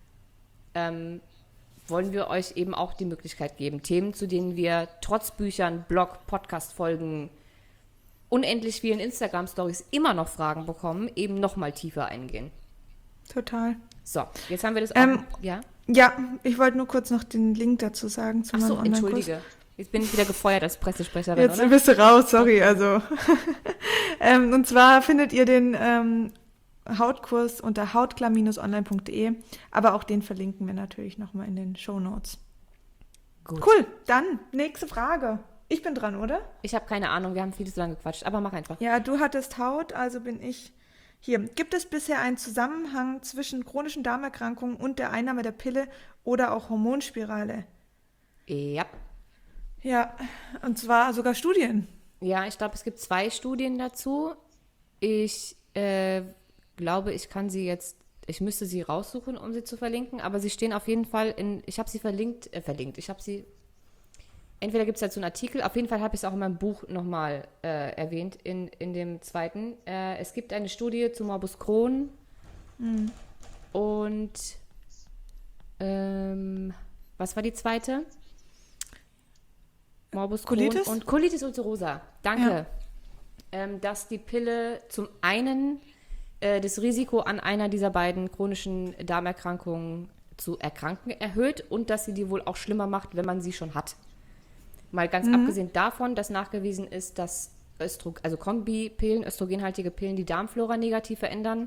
wollen wir euch eben auch die Möglichkeit geben, Themen, zu denen wir trotz Büchern, Blog, Podcast-Folgen unendlich vielen Instagram-Stories immer noch Fragen bekommen, eben nochmal tiefer eingehen. Total. So, jetzt haben wir das auch. Ja? Ja, ich wollte nur kurz noch den Link dazu sagen zu Ach so, meinem Online-Kurs. entschuldige. Jetzt bin ich wieder gefeuert als Pressesprecherin, Jetzt oder? bist du raus, sorry. Also und zwar findet ihr den Hautkurs unter hautklar-online.de, aber auch den verlinken wir natürlich nochmal in den Shownotes. Gut. Cool, dann nächste Frage. Ich bin dran, oder? Ich habe keine Ahnung, wir haben viel zu lange gequatscht, aber mach einfach. Ja, du hattest Haut, also bin ich hier. Gibt es bisher einen Zusammenhang zwischen chronischen Darmerkrankungen und der Einnahme der Pille oder auch Hormonspirale? Ja. Ja, und zwar sogar Studien. Ja, ich glaube, es gibt 2 Studien dazu. Ich glaube, ich müsste sie raussuchen, um sie zu verlinken, aber sie stehen auf jeden Fall ich habe sie verlinkt. Ich habe sie, entweder gibt es dazu einen Artikel, auf jeden Fall habe ich es auch in meinem Buch nochmal erwähnt, in dem zweiten. Es gibt eine Studie zu Morbus Crohn und was war die zweite? Morbus Colitis? Crohn und Colitis ulcerosa. Danke. Dass die Pille zum einen das Risiko an einer dieser beiden chronischen Darmerkrankungen zu erkranken erhöht und dass sie die wohl auch schlimmer macht, wenn man sie schon hat. Mal ganz abgesehen davon, dass nachgewiesen ist, dass Kombi-Pillen, östrogenhaltige Pillen, die Darmflora negativ verändern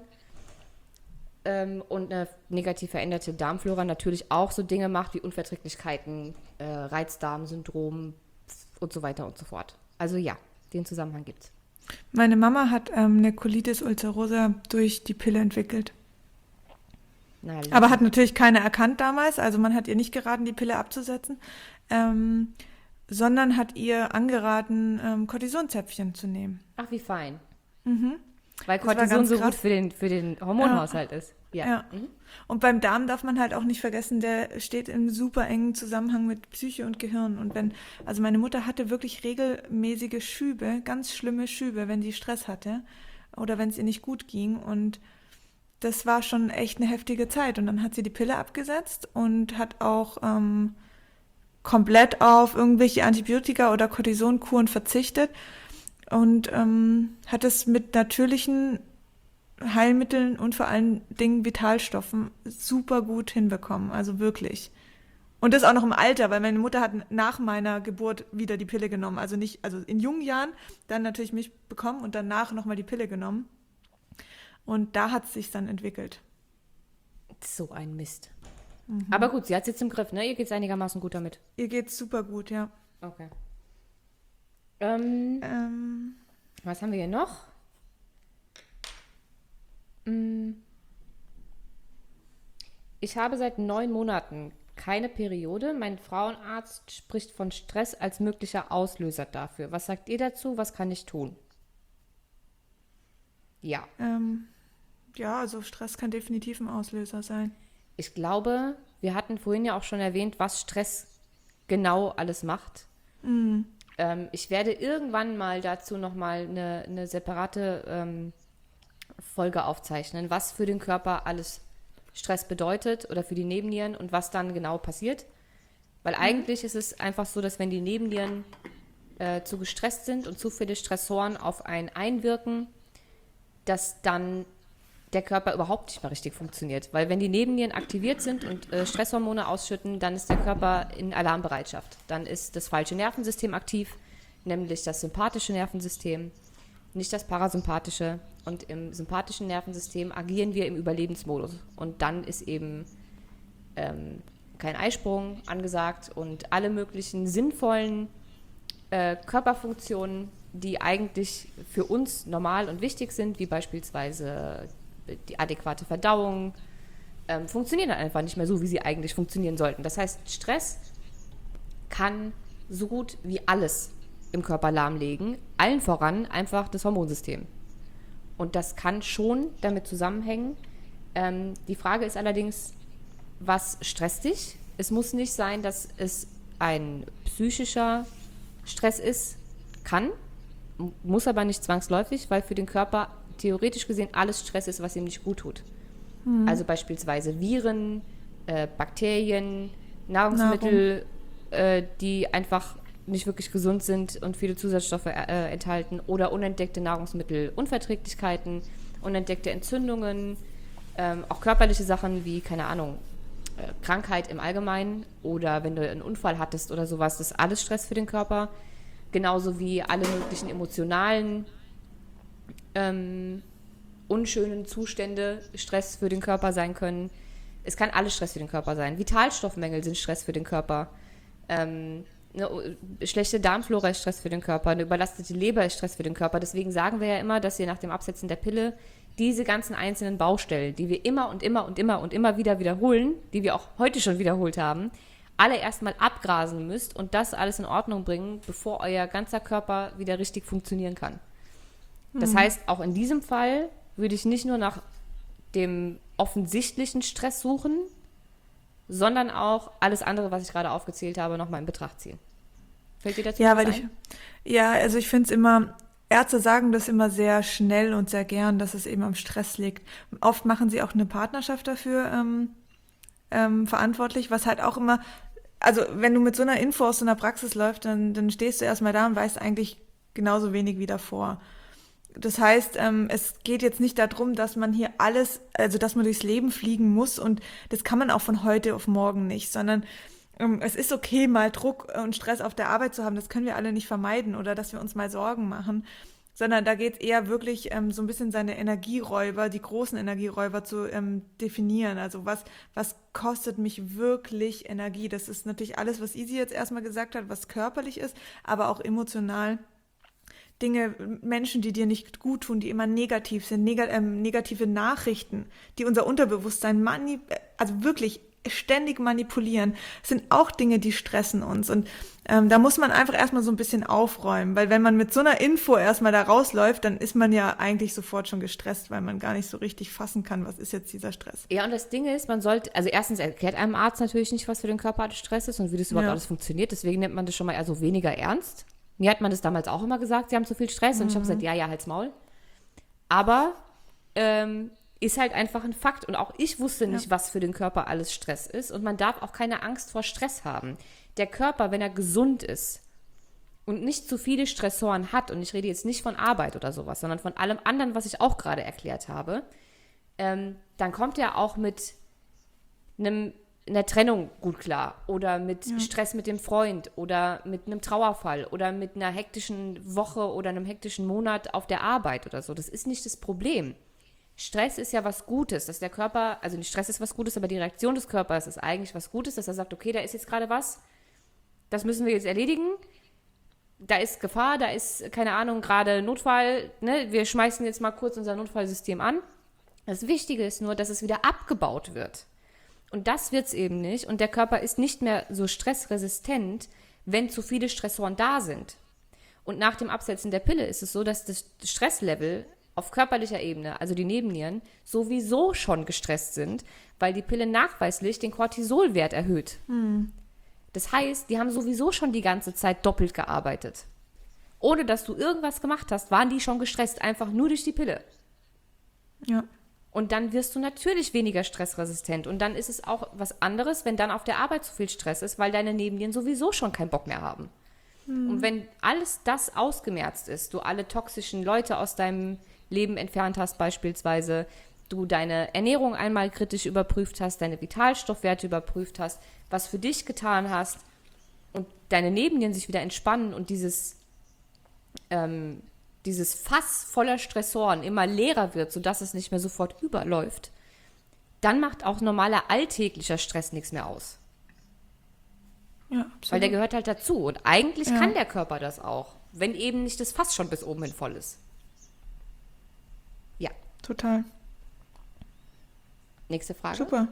und eine negativ veränderte Darmflora natürlich auch so Dinge macht wie Unverträglichkeiten, Reizdarmsyndrom und so weiter und so fort. Also ja, den Zusammenhang gibt's. Meine Mama hat eine Colitis ulcerosa durch die Pille entwickelt. Aber hat natürlich keine erkannt damals, also man hat ihr nicht geraten, die Pille abzusetzen, sondern hat ihr angeraten, Cortisonzäpfchen zu nehmen. Ach, wie fein. Mhm. Weil Das war Cortison ganz so krass. gut für den Hormonhaushalt ist. Ja. Und beim Darm darf man halt auch nicht vergessen, der steht im super engen Zusammenhang mit Psyche und Gehirn. Und also meine Mutter hatte wirklich regelmäßige Schübe, ganz schlimme Schübe, wenn sie Stress hatte oder wenn es ihr nicht gut ging. Und das war schon echt eine heftige Zeit. Und dann hat sie die Pille abgesetzt und hat auch komplett auf irgendwelche Antibiotika oder Cortisonkuren verzichtet und hat es mit natürlichen Heilmitteln und vor allen Dingen Vitalstoffen super gut hinbekommen, also wirklich. Und das auch noch im Alter, weil meine Mutter hat nach meiner Geburt wieder die Pille genommen, also in jungen Jahren, dann natürlich mich bekommen und danach nochmal die Pille genommen. Und da hat es sich dann entwickelt. So ein Mist. Aber gut, sie hat es jetzt im Griff, ne? Ihr geht es einigermaßen gut damit. Ihr geht's super gut, ja. Okay. Was haben wir hier noch? Ich habe seit 9 Monaten keine Periode. Mein Frauenarzt spricht von Stress als möglicher Auslöser dafür. Was sagt ihr dazu? Was kann ich tun? Ja. Ja, also Stress kann definitiv ein Auslöser sein. Ich glaube, wir hatten vorhin ja auch schon erwähnt, was Stress genau alles macht. Ich werde irgendwann mal dazu nochmal eine separate Folge aufzeichnen, was für den Körper alles Stress bedeutet oder für die Nebennieren und was dann genau passiert. Weil eigentlich ist es einfach so, dass wenn die Nebennieren zu gestresst sind und zu viele Stressoren auf einen einwirken, dass dann der Körper überhaupt nicht mehr richtig funktioniert. Weil wenn die Nebennieren aktiviert sind und Stresshormone ausschütten, dann ist der Körper in Alarmbereitschaft. Dann ist das falsche Nervensystem aktiv, nämlich das sympathische Nervensystem, nicht das parasympathische. Und im sympathischen Nervensystem agieren wir im Überlebensmodus. Und dann ist eben kein Eisprung angesagt und alle möglichen sinnvollen Körperfunktionen, die eigentlich für uns normal und wichtig sind, wie beispielsweise die adäquate Verdauung, funktionieren dann einfach nicht mehr so, wie sie eigentlich funktionieren sollten. Das heißt, Stress kann so gut wie alles im Körper lahmlegen, allen voran einfach das Hormonsystem. Und das kann schon damit zusammenhängen. Die Frage ist allerdings, was stresst dich? Es muss nicht sein, dass es ein psychischer Stress ist, kann, muss aber nicht zwangsläufig, weil für den Körper theoretisch gesehen alles Stress ist, was ihm nicht gut tut. Also beispielsweise Viren, Bakterien, Nahrungsmittel, die einfach nicht wirklich gesund sind und viele Zusatzstoffe enthalten oder unentdeckte Nahrungsmittelunverträglichkeiten, unentdeckte Entzündungen, auch körperliche Sachen wie, keine Ahnung, Krankheit im Allgemeinen oder wenn du einen Unfall hattest oder sowas, das ist alles Stress für den Körper. Genauso wie alle möglichen emotionalen, unschönen Zustände Stress für den Körper sein können. Es kann alles Stress für den Körper sein. Vitalstoffmängel sind Stress für den Körper. Eine schlechte Darmflora ist Stress für den Körper. Eine überlastete Leber ist Stress für den Körper. Deswegen sagen wir ja immer, dass wir nach dem Absetzen der Pille diese ganzen einzelnen Baustellen, die wir immer und immer und immer und immer wieder wiederholen, die wir auch heute schon wiederholt haben, alle erstmal abgrasen müsst und das alles in Ordnung bringen, bevor euer ganzer Körper wieder richtig funktionieren kann. Das heißt, auch in diesem Fall würde ich nicht nur nach dem offensichtlichen Stress suchen, sondern auch alles andere, was ich gerade aufgezählt habe, nochmal in Betracht ziehen. Fällt dir dazu Ja, was weil ein? also ich finde es immer, Ärzte sagen das immer sehr schnell und sehr gern, dass es eben am Stress liegt. Oft machen sie auch eine Partnerschaft dafür verantwortlich, was halt auch immer, also wenn du mit so einer Info aus so einer Praxis läufst, dann stehst du erstmal da und weißt eigentlich genauso wenig wie davor. Das heißt, es geht jetzt nicht darum, dass man hier alles, also dass man durchs Leben fliegen muss und das kann man auch von heute auf morgen nicht, sondern es ist okay, mal Druck und Stress auf der Arbeit zu haben, das können wir alle nicht vermeiden oder dass wir uns mal Sorgen machen, sondern da geht es eher wirklich so ein bisschen seine Energieräuber, die großen Energieräuber zu definieren. Also was kostet mich wirklich Energie? Das ist natürlich alles, was Isi jetzt erstmal gesagt hat, was körperlich ist, aber auch emotional. Dinge, Menschen, die dir nicht gut tun, die immer negativ sind, negative Nachrichten, die unser Unterbewusstsein also wirklich ständig manipulieren, sind auch Dinge, die stressen uns. Und da muss man einfach erstmal so ein bisschen aufräumen, weil wenn man mit so einer Info erstmal da rausläuft, dann ist man ja eigentlich sofort schon gestresst, weil man gar nicht so richtig fassen kann, was ist jetzt dieser Stress. Ja, und das Ding ist, man sollte, also erstens erklärt einem Arzt natürlich nicht, was für den Körper alles Stress ist und wie das überhaupt alles funktioniert, deswegen nimmt man das schon mal eher so weniger ernst. Mir hat man das damals auch immer gesagt, sie haben zu viel Stress und ich habe gesagt, ja, halt's Maul. Aber ist halt einfach ein Fakt und auch ich wusste nicht, was für den Körper alles Stress ist und man darf auch keine Angst vor Stress haben. Der Körper, wenn er gesund ist und nicht zu viele Stressoren hat, und ich rede jetzt nicht von Arbeit oder sowas, sondern von allem anderen, was ich auch gerade erklärt habe, dann kommt er auch mit einer Trennung gut klar oder mit Stress mit dem Freund oder mit einem Trauerfall oder mit einer hektischen Woche oder einem hektischen Monat auf der Arbeit oder so. Das ist nicht das Problem. Stress ist ja was Gutes, dass der Körper, also nicht Stress ist was Gutes, aber die Reaktion des Körpers ist eigentlich was Gutes, dass er sagt, okay, da ist jetzt gerade was, das müssen wir jetzt erledigen, da ist Gefahr, da ist, keine Ahnung, gerade Notfall, ne? Wir schmeißen jetzt mal kurz unser Notfallsystem an. Das Wichtige ist nur, dass es wieder abgebaut wird. Und das wird es eben nicht. Und der Körper ist nicht mehr so stressresistent, wenn zu viele Stressoren da sind. Und nach dem Absetzen der Pille ist es so, dass das Stresslevel auf körperlicher Ebene, also die Nebennieren, sowieso schon gestresst sind, weil die Pille nachweislich den Cortisolwert erhöht. Das heißt, die haben sowieso schon die ganze Zeit doppelt gearbeitet. Ohne dass du irgendwas gemacht hast, waren die schon gestresst, einfach nur durch die Pille. Ja. Und dann wirst du natürlich weniger stressresistent. Und dann ist es auch was anderes, wenn dann auf der Arbeit zu viel Stress ist, weil deine Nebennieren sowieso schon keinen Bock mehr haben. Und wenn alles das ausgemerzt ist, du alle toxischen Leute aus deinem Leben entfernt hast beispielsweise, du deine Ernährung einmal kritisch überprüft hast, deine Vitalstoffwerte überprüft hast, was für dich getan hast und deine Nebennieren sich wieder entspannen und dieses Fass voller Stressoren immer leerer wird, sodass es nicht mehr sofort überläuft, dann macht auch normaler alltäglicher Stress nichts mehr aus. Ja, absolut. Weil der gehört halt dazu. Und eigentlich kann der Körper das auch, wenn eben nicht das Fass schon bis oben hin voll ist. Ja. Total. Nächste Frage. Super.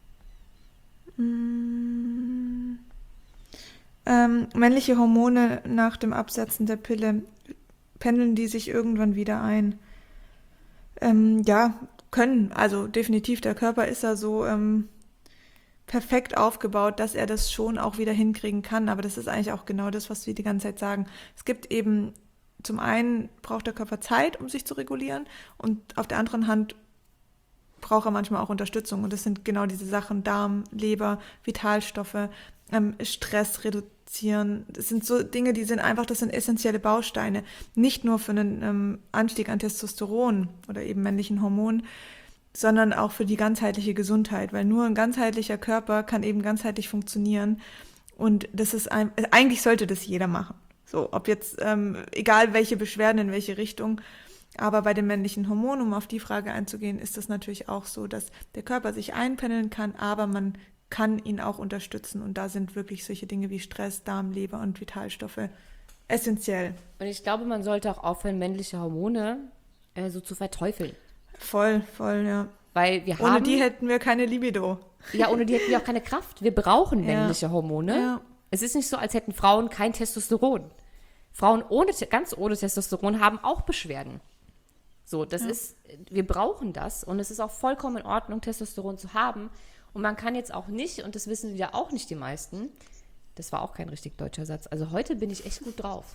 Männliche Hormone nach dem Absetzen der Pille, pendeln die sich irgendwann wieder ein? Ja, können. Also definitiv, der Körper ist ja so perfekt aufgebaut, dass er das schon auch wieder hinkriegen kann. Aber das ist eigentlich auch genau das, was wir die ganze Zeit sagen. Es gibt eben, zum einen braucht der Körper Zeit, um sich zu regulieren, und auf der anderen Hand braucht er manchmal auch Unterstützung. Und das sind genau diese Sachen: Darm, Leber, Vitalstoffe, Stress produzieren. Das sind so Dinge, das sind essentielle Bausteine. Nicht nur für einen Anstieg an Testosteron oder eben männlichen Hormonen, sondern auch für die ganzheitliche Gesundheit, weil nur ein ganzheitlicher Körper kann eben ganzheitlich funktionieren. Und das ist eigentlich sollte das jeder machen. So, ob jetzt, egal welche Beschwerden, in welche Richtung. Aber bei den männlichen Hormonen, um auf die Frage einzugehen, ist das natürlich auch so, dass der Körper sich einpendeln kann, aber man kann ihn auch unterstützen. Und da sind wirklich solche Dinge wie Stress, Darm, Leber und Vitalstoffe essentiell. Und ich glaube, man sollte auch aufhören, männliche Hormone so zu verteufeln. Voll, ja. Weil wir ohne die hätten wir keine Libido. Ja, ohne die hätten wir auch keine Kraft. Wir brauchen männliche Hormone. Ja. Es ist nicht so, als hätten Frauen kein Testosteron. Frauen ganz ohne Testosteron haben auch Beschwerden. So, wir brauchen das und es ist auch vollkommen in Ordnung, Testosteron zu haben. Und man kann jetzt auch nicht, und das wissen ja auch nicht die meisten, das war auch kein richtig deutscher Satz, also heute bin ich echt gut drauf.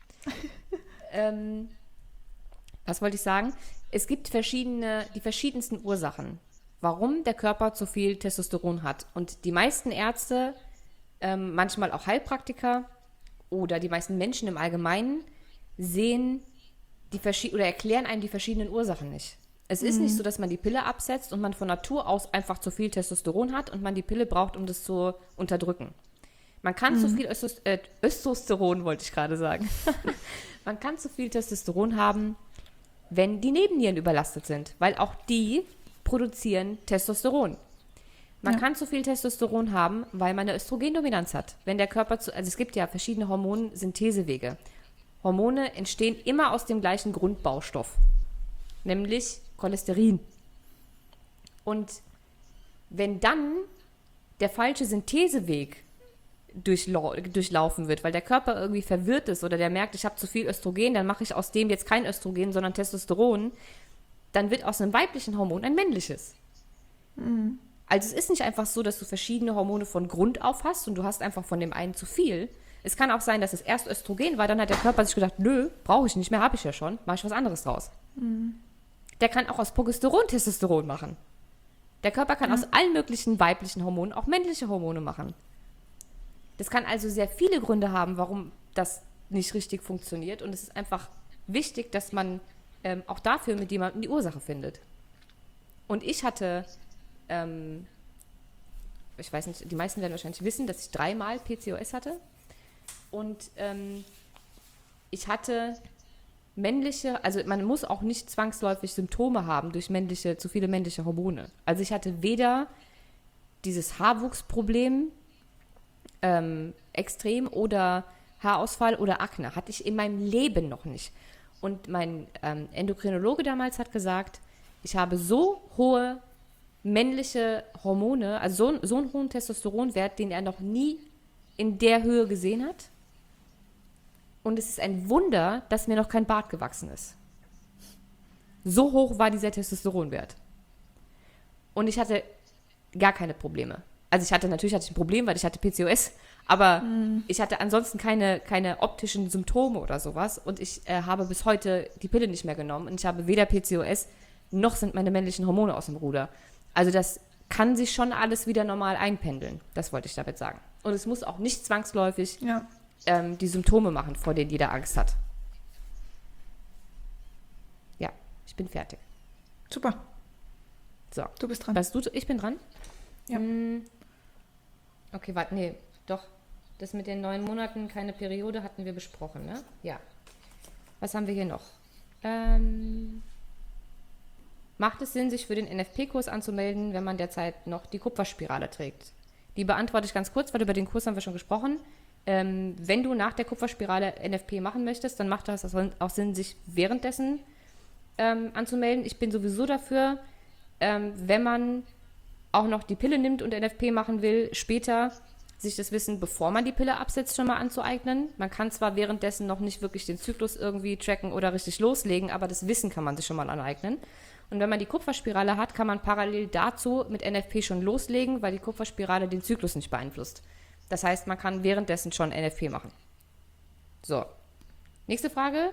Was wollte ich sagen? Es gibt die verschiedensten Ursachen, warum der Körper zu viel Testosteron hat. Und die meisten Ärzte, manchmal auch Heilpraktiker oder die meisten Menschen im Allgemeinen sehen oder erklären einem die verschiedenen Ursachen nicht. Es ist nicht so, dass man die Pille absetzt und man von Natur aus einfach zu viel Testosteron hat und man die Pille braucht, um das zu unterdrücken. Man kann zu viel Östrosteron, wollte ich gerade sagen. Man kann zu viel Testosteron haben, wenn die Nebennieren überlastet sind, weil auch die produzieren Testosteron. Man kann zu viel Testosteron haben, weil man eine Östrogendominanz hat. Wenn der Körper also es gibt ja verschiedene Hormonsynthesewege. Hormone entstehen immer aus dem gleichen Grundbaustoff, nämlich Cholesterin. Und wenn dann der falsche Syntheseweg durchlaufen wird, weil der Körper irgendwie verwirrt ist oder der merkt, ich habe zu viel Östrogen, dann mache ich aus dem jetzt kein Östrogen, sondern Testosteron, dann wird aus einem weiblichen Hormon ein männliches. Also es ist nicht einfach so, dass du verschiedene Hormone von Grund auf hast und du hast einfach von dem einen zu viel. Es kann auch sein, dass es erst Östrogen war, dann hat der Körper sich gedacht, nö, brauche ich nicht mehr, habe ich ja schon, mache ich was anderes draus. Der kann auch aus Progesteron Testosteron machen. Der Körper kann aus allen möglichen weiblichen Hormonen auch männliche Hormone machen. Das kann also sehr viele Gründe haben, warum das nicht richtig funktioniert. Und es ist einfach wichtig, dass man auch dafür mit jemandem die Ursache findet. Und ich hatte, ich weiß nicht, die meisten werden wahrscheinlich wissen, dass ich 3-mal PCOS hatte. Und ich hatte also man muss auch nicht zwangsläufig Symptome haben durch zu viele männliche Hormone. Also ich hatte weder dieses Haarwuchsproblem extrem oder Haarausfall oder Akne. Hatte ich in meinem Leben noch nicht. Und mein Endokrinologe damals hat gesagt, ich habe so hohe männliche Hormone, also so einen hohen Testosteronwert, den er noch nie in der Höhe gesehen hat. Und es ist ein Wunder, dass mir noch kein Bart gewachsen ist. So hoch war dieser Testosteronwert. Und ich hatte gar keine Probleme. Also natürlich hatte ich ein Problem, weil ich hatte PCOS, aber ich hatte ansonsten keine optischen Symptome oder sowas. Und ich habe bis heute die Pille nicht mehr genommen. Und ich habe weder PCOS, noch sind meine männlichen Hormone aus dem Ruder. Also das kann sich schon alles wieder normal einpendeln. Das wollte ich damit sagen. Und es muss auch nicht zwangsläufig die Symptome machen, vor denen jeder Angst hat. Ja, ich bin fertig. Super. So. Du bist dran. Ich bin dran? Ja. Okay, warte, nee, doch. Das mit den 9 Monaten, keine Periode, hatten wir besprochen, ne? Ja. Was haben wir hier noch? Macht es Sinn, sich für den NFP-Kurs anzumelden, wenn man derzeit noch die Kupferspirale trägt? Die beantworte ich ganz kurz, weil über den Kurs haben wir schon gesprochen. Wenn du nach der Kupferspirale NFP machen möchtest, dann macht das auch Sinn, sich währenddessen anzumelden. Ich bin sowieso dafür, wenn man auch noch die Pille nimmt und NFP machen will, später sich das Wissen, bevor man die Pille absetzt, schon mal anzueignen. Man kann zwar währenddessen noch nicht wirklich den Zyklus irgendwie tracken oder richtig loslegen, aber das Wissen kann man sich schon mal aneignen. Und wenn man die Kupferspirale hat, kann man parallel dazu mit NFP schon loslegen, weil die Kupferspirale den Zyklus nicht beeinflusst. Das heißt, man kann währenddessen schon NFP machen. So, nächste Frage.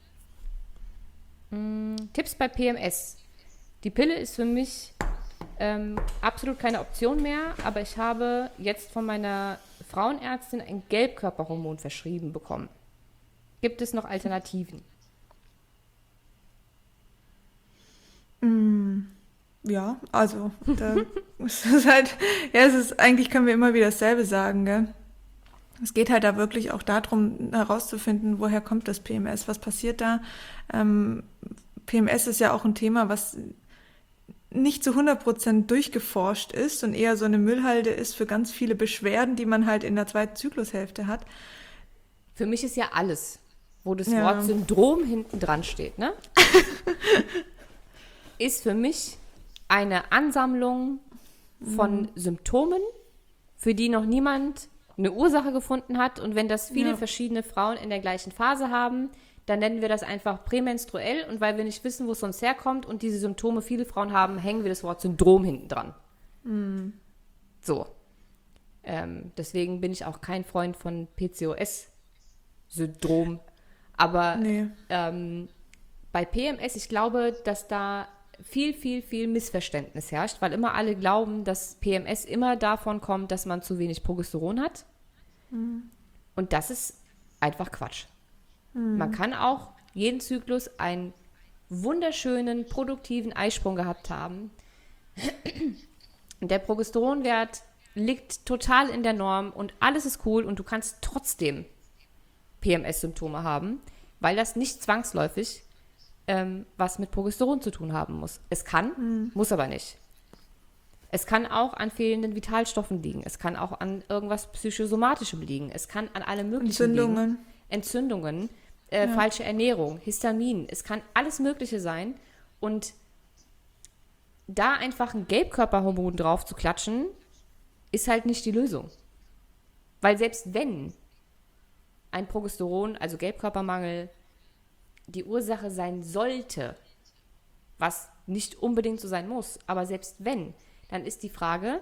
Tipps bei PMS. Die Pille ist für mich absolut keine Option mehr, aber ich habe jetzt von meiner Frauenärztin ein Gelbkörperhormon verschrieben bekommen. Gibt es noch Alternativen? Ja, also, da ist es halt, ja, es ist, eigentlich können wir immer wieder dasselbe sagen, gell? Es geht halt da wirklich auch darum, herauszufinden, woher kommt das PMS, was passiert da. PMS ist ja auch ein Thema, was nicht zu 100% durchgeforscht ist und eher so eine Müllhalde ist für ganz viele Beschwerden, die man halt in der zweiten Zyklushälfte hat. Für mich ist ja alles, wo das Ja. Wort Syndrom hinten dran steht, ne? Ist für mich eine Ansammlung von Symptomen, für die noch niemand eine Ursache gefunden hat. Und wenn das viele verschiedene Frauen in der gleichen Phase haben, dann nennen wir das einfach prämenstruell. Und weil wir nicht wissen, wo es sonst herkommt und diese Symptome viele Frauen haben, hängen wir das Wort Syndrom hinten dran. So. Deswegen bin ich auch kein Freund von PCOS-Syndrom. Aber Nee. bei PMS, ich glaube, dass da viel Missverständnis herrscht, weil immer alle glauben, dass PMS immer davon kommt, dass man zu wenig Progesteron hat. Und das ist einfach Quatsch. Man kann auch jeden Zyklus einen wunderschönen, produktiven Eisprung gehabt haben. Der Progesteronwert liegt total in der Norm und alles ist cool und du kannst trotzdem PMS-Symptome haben, weil das nicht zwangsläufig was mit Progesteron zu tun haben muss. Es kann, muss aber nicht. Es kann auch an fehlenden Vitalstoffen liegen. Es kann auch an irgendwas Psychosomatischem liegen. Es kann an allem Möglichen liegen. Entzündungen, falsche Ernährung, Histamin. Es kann alles Mögliche sein. Und da einfach ein Gelbkörperhormon drauf zu klatschen, ist halt nicht die Lösung. Weil selbst wenn ein Progesteron, also Gelbkörpermangel, die Ursache sein sollte, was nicht unbedingt so sein muss, aber selbst wenn, dann ist die Frage,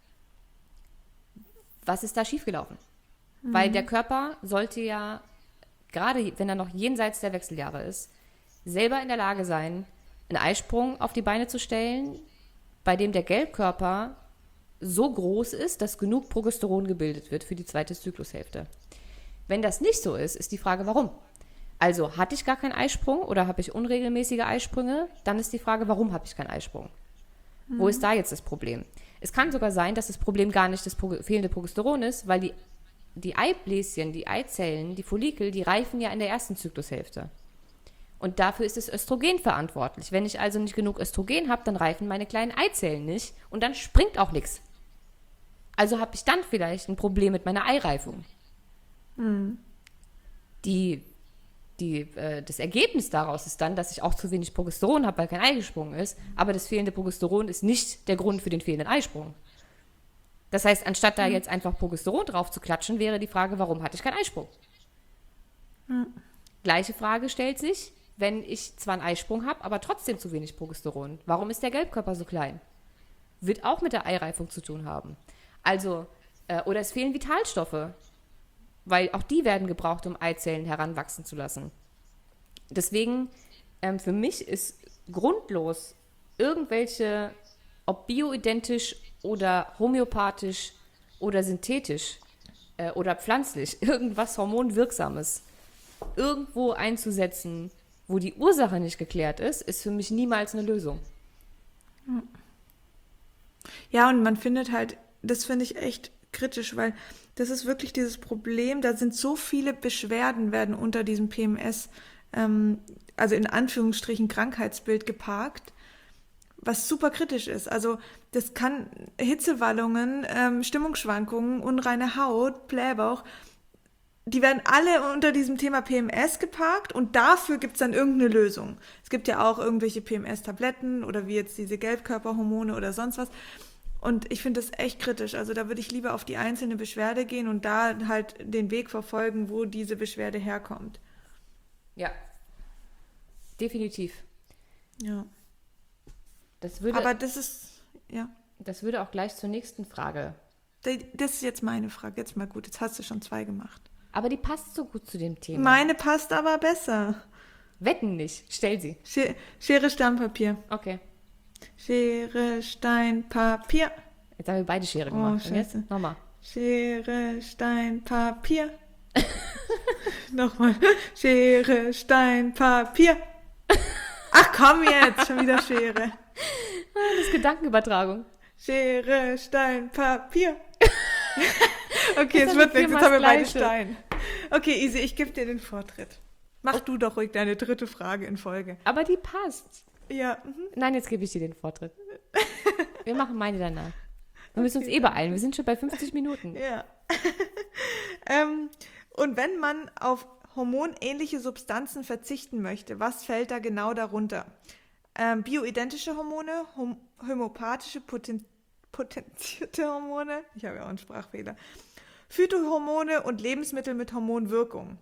was ist da schiefgelaufen? Weil der Körper sollte ja, gerade wenn er noch jenseits der Wechseljahre ist, selber in der Lage sein, einen Eisprung auf die Beine zu stellen, bei dem der Gelbkörper so groß ist, dass genug Progesteron gebildet wird für die zweite Zyklushälfte. Wenn das nicht so ist, ist die Frage, warum? Also, hatte ich gar keinen Eisprung oder habe ich unregelmäßige Eisprünge? Dann ist die Frage, warum habe ich keinen Eisprung? Wo ist da jetzt das Problem? Es kann sogar sein, dass das Problem gar nicht das fehlende Progesteron ist, weil die Eibläschen, die Eizellen, die Follikel, die reifen ja in der ersten Zyklushälfte. Und dafür ist das Östrogen verantwortlich. Wenn ich also nicht genug Östrogen habe, dann reifen meine kleinen Eizellen nicht und dann springt auch nichts. Also habe ich dann vielleicht ein Problem mit meiner Eireifung. Das Ergebnis daraus ist dann, dass ich auch zu wenig Progesteron habe, weil kein Ei gesprungen ist. Aber das fehlende Progesteron ist nicht der Grund für den fehlenden Eisprung. Das heißt, anstatt da jetzt einfach Progesteron drauf zu klatschen, wäre die Frage, warum hatte ich keinen Eisprung? Gleiche Frage stellt sich, wenn ich zwar einen Eisprung habe, aber trotzdem zu wenig Progesteron. Warum ist der Gelbkörper so klein? Wird auch mit der Eireifung zu tun haben. Also, oder es fehlen Vitalstoffe, weil auch die werden gebraucht, um Eizellen heranwachsen zu lassen. Deswegen, für mich ist grundlos irgendwelche, ob bioidentisch oder homöopathisch oder synthetisch oder pflanzlich, irgendwas Hormonwirksames irgendwo einzusetzen, wo die Ursache nicht geklärt ist für mich niemals eine Lösung. Ja, und man findet halt, das finde ich echt kritisch, weil das ist wirklich dieses Problem, da sind so viele Beschwerden, werden unter diesem PMS, also in Anführungsstrichen Krankheitsbild geparkt, was super kritisch ist. Also das kann Hitzewallungen, Stimmungsschwankungen, unreine Haut, Blähbauch, die werden alle unter diesem Thema PMS geparkt und dafür gibt es dann irgendeine Lösung. Es gibt ja auch irgendwelche PMS-Tabletten oder wie jetzt diese Gelbkörperhormone oder sonst was. Und ich finde das echt kritisch. Also da würde ich lieber auf die einzelne Beschwerde gehen und da halt den Weg verfolgen, wo diese Beschwerde herkommt. Ja, definitiv. Ja. Aber das ist, ja. Das würde auch gleich zur nächsten Frage. Das ist jetzt meine Frage. Jetzt mal gut, jetzt hast du schon 2 gemacht. Aber die passt so gut zu dem Thema. Meine passt aber besser. Wetten nicht. Stell sie. Schere, Stein, Papier. Okay. Schere, Stein, Papier. Jetzt haben wir beide Schere gemacht. Oh, Und jetzt scheiße. nochmal. Schere, Stein, Papier. Nochmal. Schere, Stein, Papier. Ach komm jetzt, schon wieder Schere. Das ist Gedankenübertragung. Schere, Stein, Papier. Okay, Ist es doch wird nicht nichts, jetzt viermal haben wir das beide Gleiche. Stein. Okay, Isi, ich gebe dir den Vortritt. Mach du doch ruhig deine dritte Frage in Folge. Aber die passt. Ja, Nein, jetzt gebe ich dir den Vortritt. Wir machen meine danach. Wir müssen uns beeilen. Wir sind schon bei 50 Minuten. ja. Und wenn man auf hormonähnliche Substanzen verzichten möchte, was fällt da genau darunter? Bioidentische Hormone, homöopathische potenzierte Hormone, ich habe ja auch einen Sprachfehler, Phytohormone und Lebensmittel mit Hormonwirkung.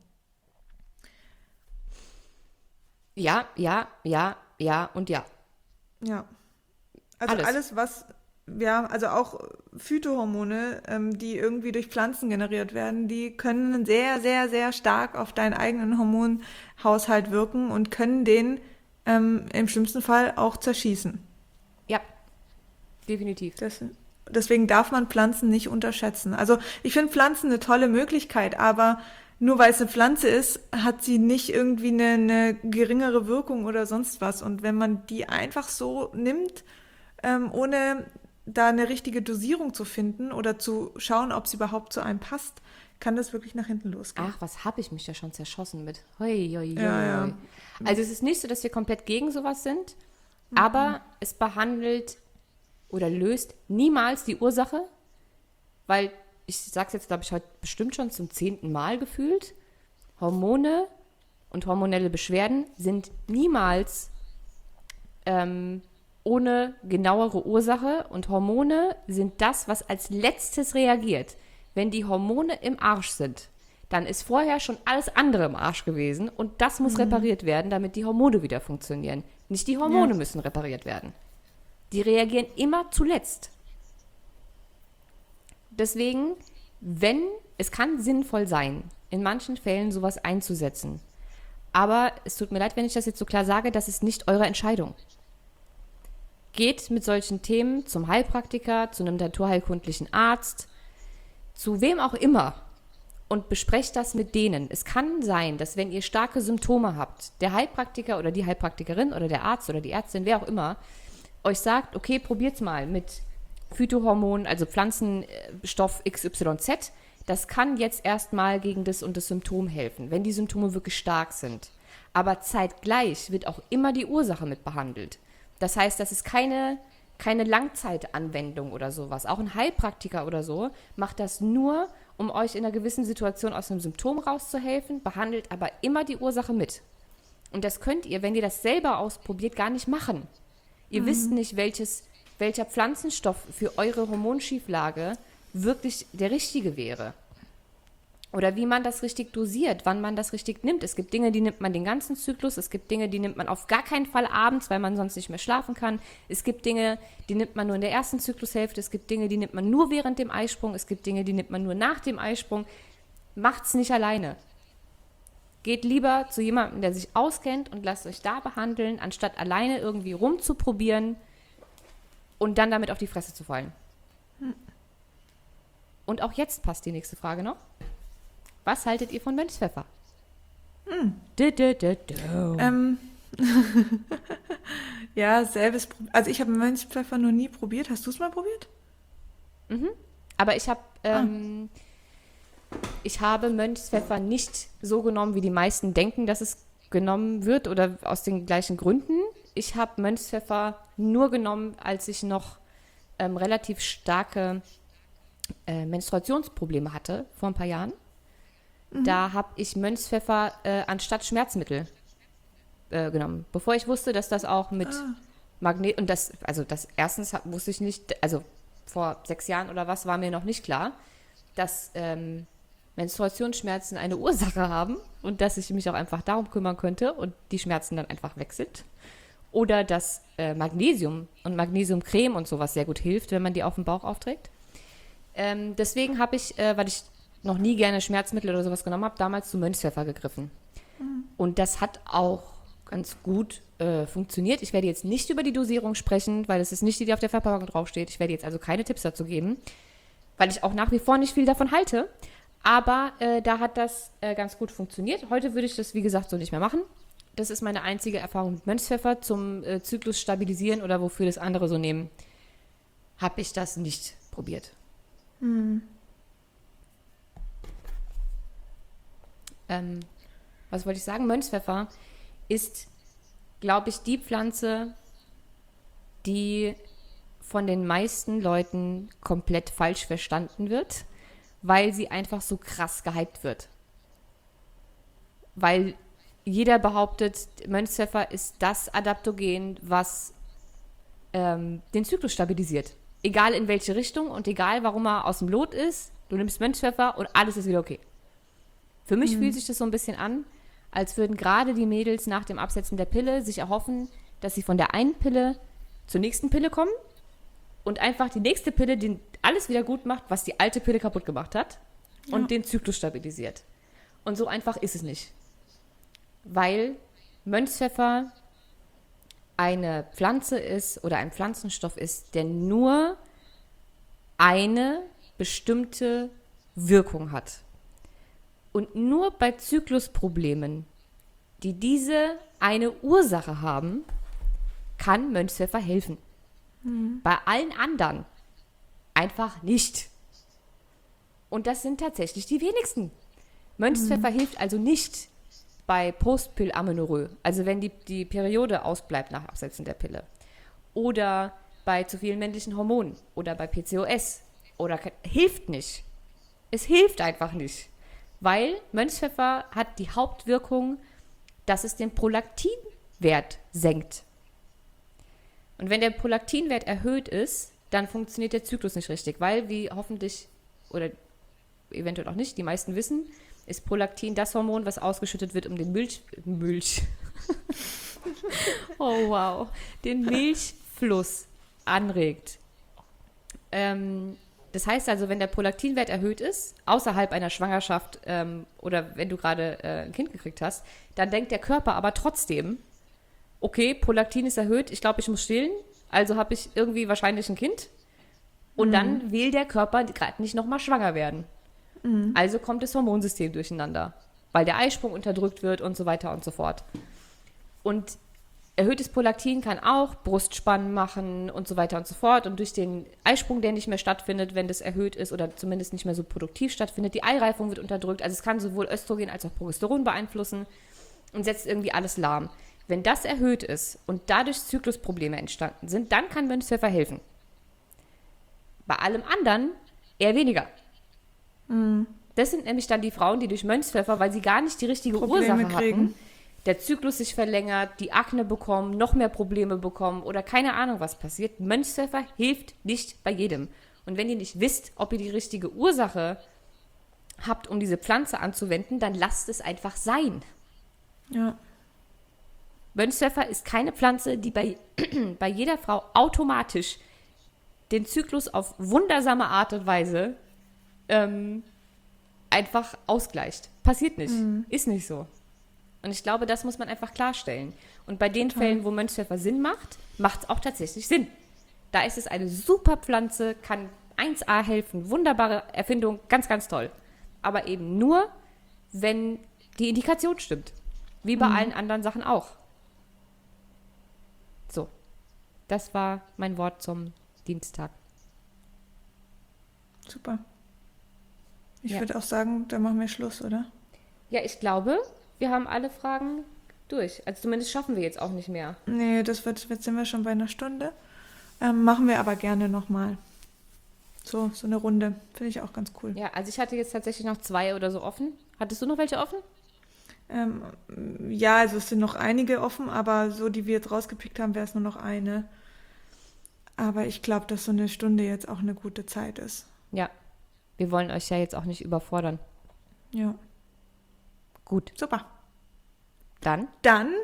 Ja und ja. Ja. Also alles was, ja, also auch Phytohormone, die irgendwie durch Pflanzen generiert werden, die können sehr, sehr, sehr stark auf deinen eigenen Hormonhaushalt wirken und können den im schlimmsten Fall auch zerschießen. Ja, definitiv. Deswegen darf man Pflanzen nicht unterschätzen. Also ich finde Pflanzen eine tolle Möglichkeit, aber nur weil es eine Pflanze ist, hat sie nicht irgendwie eine geringere Wirkung oder sonst was. Und wenn man die einfach so nimmt, ohne da eine richtige Dosierung zu finden oder zu schauen, ob sie überhaupt zu einem passt, kann das wirklich nach hinten losgehen. Ach, was habe ich mich da schon zerschossen mit. Hoi, hoi, hoi. Ja. Also es ist nicht so, dass wir komplett gegen sowas sind, aber es behandelt oder löst niemals die Ursache, weil, ich sage es jetzt, glaube ich, heute bestimmt schon zum 10. Mal gefühlt, Hormone und hormonelle Beschwerden sind niemals ohne genauere Ursache und Hormone sind das, was als letztes reagiert. Wenn die Hormone im Arsch sind, dann ist vorher schon alles andere im Arsch gewesen und das muss repariert werden, damit die Hormone wieder funktionieren. Nicht die Hormone müssen repariert werden. Die reagieren immer zuletzt. Deswegen, es kann sinnvoll sein, in manchen Fällen sowas einzusetzen. Aber es tut mir leid, wenn ich das jetzt so klar sage, das ist nicht eure Entscheidung. Geht mit solchen Themen zum Heilpraktiker, zu einem naturheilkundlichen Arzt, zu wem auch immer und besprecht das mit denen. Es kann sein, dass wenn ihr starke Symptome habt, der Heilpraktiker oder die Heilpraktikerin oder der Arzt oder die Ärztin, wer auch immer, euch sagt, okay, probiert's mal mit Phytohormonen, also Pflanzenstoff XYZ. Das kann jetzt erstmal gegen das und das Symptom helfen, wenn die Symptome wirklich stark sind. Aber zeitgleich wird auch immer die Ursache mit behandelt. Das heißt, das ist keine Langzeitanwendung oder sowas. Auch ein Heilpraktiker oder so macht das nur, um euch in einer gewissen Situation aus einem Symptom rauszuhelfen, behandelt aber immer die Ursache mit. Und das könnt ihr, wenn ihr das selber ausprobiert, gar nicht machen. Ihr wisst nicht, welcher Pflanzenstoff für eure Hormonschieflage wirklich der richtige wäre. Oder wie man das richtig dosiert, wann man das richtig nimmt. Es gibt Dinge, die nimmt man den ganzen Zyklus. Es gibt Dinge, die nimmt man auf gar keinen Fall abends, weil man sonst nicht mehr schlafen kann. Es gibt Dinge, die nimmt man nur in der ersten Zyklushälfte. Es gibt Dinge, die nimmt man nur während dem Eisprung. Es gibt Dinge, die nimmt man nur nach dem Eisprung. Macht's nicht alleine. Geht lieber zu jemandem, der sich auskennt und lasst euch da behandeln, anstatt alleine irgendwie rumzuprobieren und dann damit auf die Fresse zu fallen. Und auch jetzt passt die nächste Frage noch. Was haltet ihr von Mönchspfeffer? Ja, selbes. Also ich habe Mönchspfeffer noch nie probiert. Hast du es mal probiert? Aber ich habe Mönchspfeffer nicht so genommen, wie die meisten denken, dass es genommen wird oder aus den gleichen Gründen. Ich habe Mönchspfeffer nur genommen, als ich noch relativ starke Menstruationsprobleme hatte, vor ein paar Jahren. Da habe ich Mönchspfeffer anstatt Schmerzmittel genommen. Bevor ich wusste, dass das auch mit Magnet... Und das erstens wusste ich nicht, also vor 6 Jahren oder was, war mir noch nicht klar, dass Menstruationsschmerzen eine Ursache haben und dass ich mich auch einfach darum kümmern könnte und die Schmerzen dann einfach weg sind. Oder dass Magnesium und Magnesiumcreme und sowas sehr gut hilft, wenn man die auf den Bauch aufträgt. Deswegen habe ich, weil ich noch nie gerne Schmerzmittel oder sowas genommen habe, damals zu Mönchspfeffer gegriffen. Und das hat auch ganz gut funktioniert. Ich werde jetzt nicht über die Dosierung sprechen, weil es ist nicht die auf der Verpackung draufsteht. Ich werde jetzt also keine Tipps dazu geben. weil ich auch nach wie vor nicht viel davon halte. Aber da hat das ganz gut funktioniert. Heute würde ich das, wie gesagt, so nicht mehr machen. Das ist meine einzige Erfahrung mit Mönchspfeffer zum Zyklus stabilisieren oder wofür das andere so nehmen. Habe ich das nicht probiert. Was wollte ich sagen? Mönchspfeffer ist, glaube ich, die Pflanze, die von den meisten Leuten komplett falsch verstanden wird, weil sie einfach so krass gehypt wird. Weil jeder behauptet, Mönchspfeffer ist das Adaptogen, was den Zyklus stabilisiert. Egal in welche Richtung und egal, warum er aus dem Lot ist, du nimmst Mönchspfeffer und alles ist wieder okay. Für mich fühlt sich das so ein bisschen an, als würden gerade die Mädels nach dem Absetzen der Pille sich erhoffen, dass sie von der einen Pille zur nächsten Pille kommen und einfach die nächste Pille den alles wieder gut macht, was die alte Pille kaputt gemacht hat und den Zyklus stabilisiert. Und so einfach ist es nicht. Weil Mönchspfeffer eine Pflanze ist oder ein Pflanzenstoff ist, der nur eine bestimmte Wirkung hat. Und nur bei Zyklusproblemen, die diese eine Ursache haben, kann Mönchspfeffer helfen. Bei allen anderen einfach nicht. Und das sind tatsächlich die wenigsten. Mönchspfeffer hilft also nicht bei Postpill-Amenorrhoe, also wenn die Periode ausbleibt nach Absetzen der Pille. Oder bei zu vielen männlichen Hormonen oder bei PCOS. Oder hilft nicht. Es hilft einfach nicht. Weil Mönchspfeffer hat die Hauptwirkung, dass es den Prolaktinwert senkt. Und wenn der Prolaktinwert erhöht ist, dann funktioniert der Zyklus nicht richtig, weil, wie hoffentlich, oder eventuell auch nicht, die meisten wissen, ist Prolaktin das Hormon, was ausgeschüttet wird, um den oh wow, den Milchfluss anregt. Das heißt also, wenn der Prolaktinwert erhöht ist, außerhalb einer Schwangerschaft oder wenn du gerade ein Kind gekriegt hast, dann denkt der Körper aber trotzdem, okay, Prolaktin ist erhöht, ich glaube, ich muss stillen, also habe ich irgendwie wahrscheinlich ein Kind. Und dann will der Körper gerade nicht nochmal schwanger werden. Also kommt das Hormonsystem durcheinander, weil der Eisprung unterdrückt wird und so weiter und so fort. Und erhöhtes Prolaktin kann auch Brustspannen machen und so weiter und so fort. Und durch den Eisprung, der nicht mehr stattfindet, wenn das erhöht ist oder zumindest nicht mehr so produktiv stattfindet, die Eireifung wird unterdrückt. Also es kann sowohl Östrogen als auch Progesteron beeinflussen und setzt irgendwie alles lahm. Wenn das erhöht ist und dadurch Zyklusprobleme entstanden sind, dann kann Mönchspfeffer helfen. Bei allem anderen eher weniger. Das sind nämlich dann die Frauen, die durch Mönchspfeffer, weil sie gar nicht die richtige Probleme Ursache kriegen. hatten, der Zyklus sich verlängert, die Akne bekommen, noch mehr Probleme bekommen oder keine Ahnung, was passiert. Mönchspfeffer hilft nicht bei jedem. Und wenn ihr nicht wisst, ob ihr die richtige Ursache habt, um diese Pflanze anzuwenden, dann lasst es einfach sein. Ja. Mönchspfeffer ist keine Pflanze, die bei jeder Frau automatisch den Zyklus auf wundersame Art und Weise einfach ausgleicht. Passiert nicht. Ist nicht so. Und ich glaube, das muss man einfach klarstellen. Und bei den Fällen, wo Mönchspfeffer Sinn macht, macht es auch tatsächlich Sinn. Da ist es eine super Pflanze, kann 1A helfen, wunderbare Erfindung, ganz, ganz toll. Aber eben nur, wenn die Indikation stimmt. Wie bei allen anderen Sachen auch. So, das war mein Wort zum Dienstag. Super. Ich Ja. würde auch sagen, da machen wir Schluss, oder? Ja, ich glaube, wir haben alle Fragen durch. Also zumindest schaffen wir jetzt auch nicht mehr. Nee, jetzt sind wir schon bei einer Stunde. Machen wir aber gerne nochmal. So eine Runde. Finde ich auch ganz cool. Ja, also ich hatte jetzt tatsächlich noch 2 oder so offen. Hattest du noch welche offen? Ja, also es sind noch einige offen, aber so, die wir jetzt rausgepickt haben, wäre es nur noch eine. Aber ich glaube, dass so eine Stunde jetzt auch eine gute Zeit ist. Ja. Wir wollen euch ja jetzt auch nicht überfordern. Ja. Gut, Super. dann. Dann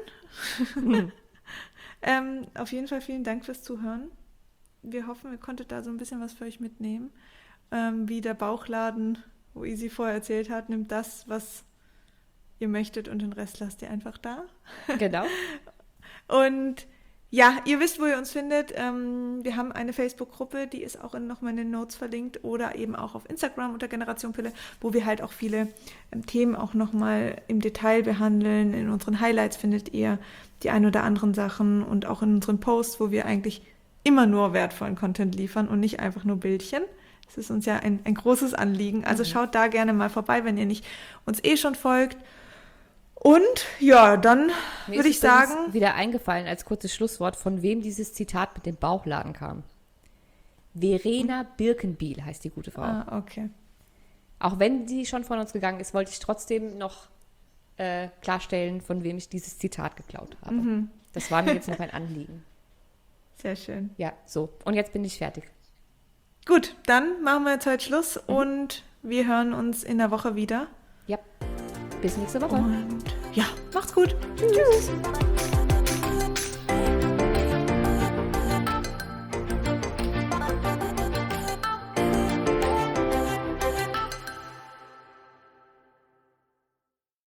auf jeden Fall vielen Dank fürs Zuhören. Wir hoffen, ihr konntet da so ein bisschen was für euch mitnehmen. Wie der Bauchladen, wo Isi vorher erzählt hat, nimmt das, was ihr möchtet und den Rest lasst ihr einfach da. Genau. Und Ja, ihr wisst, wo ihr uns findet. Wir haben eine Facebook-Gruppe, die ist auch nochmal in den Notes verlinkt oder eben auch auf Instagram unter Generation Pille, wo wir halt auch viele Themen auch nochmal im Detail behandeln. In unseren Highlights findet ihr die ein oder anderen Sachen und auch in unseren Posts, wo wir eigentlich immer nur wertvollen Content liefern und nicht einfach nur Bildchen. Das ist uns ja ein großes Anliegen. Also schaut da gerne mal vorbei, wenn ihr nicht uns schon folgt. Und ja, dann würde ich sagen... Mir ist wieder eingefallen als kurzes Schlusswort, von wem dieses Zitat mit dem Bauchladen kam. Verena Birkenbiel heißt die gute Frau. Ah, okay. Auch wenn sie schon von uns gegangen ist, wollte ich trotzdem noch klarstellen, von wem ich dieses Zitat geklaut habe. Das war mir jetzt noch ein Anliegen. Sehr schön. Ja, so. Und jetzt bin ich fertig. Gut, dann machen wir jetzt heute Schluss und wir hören uns in der Woche wieder. Ja, bis nächste Woche. Und ja, macht's gut. Tschüss.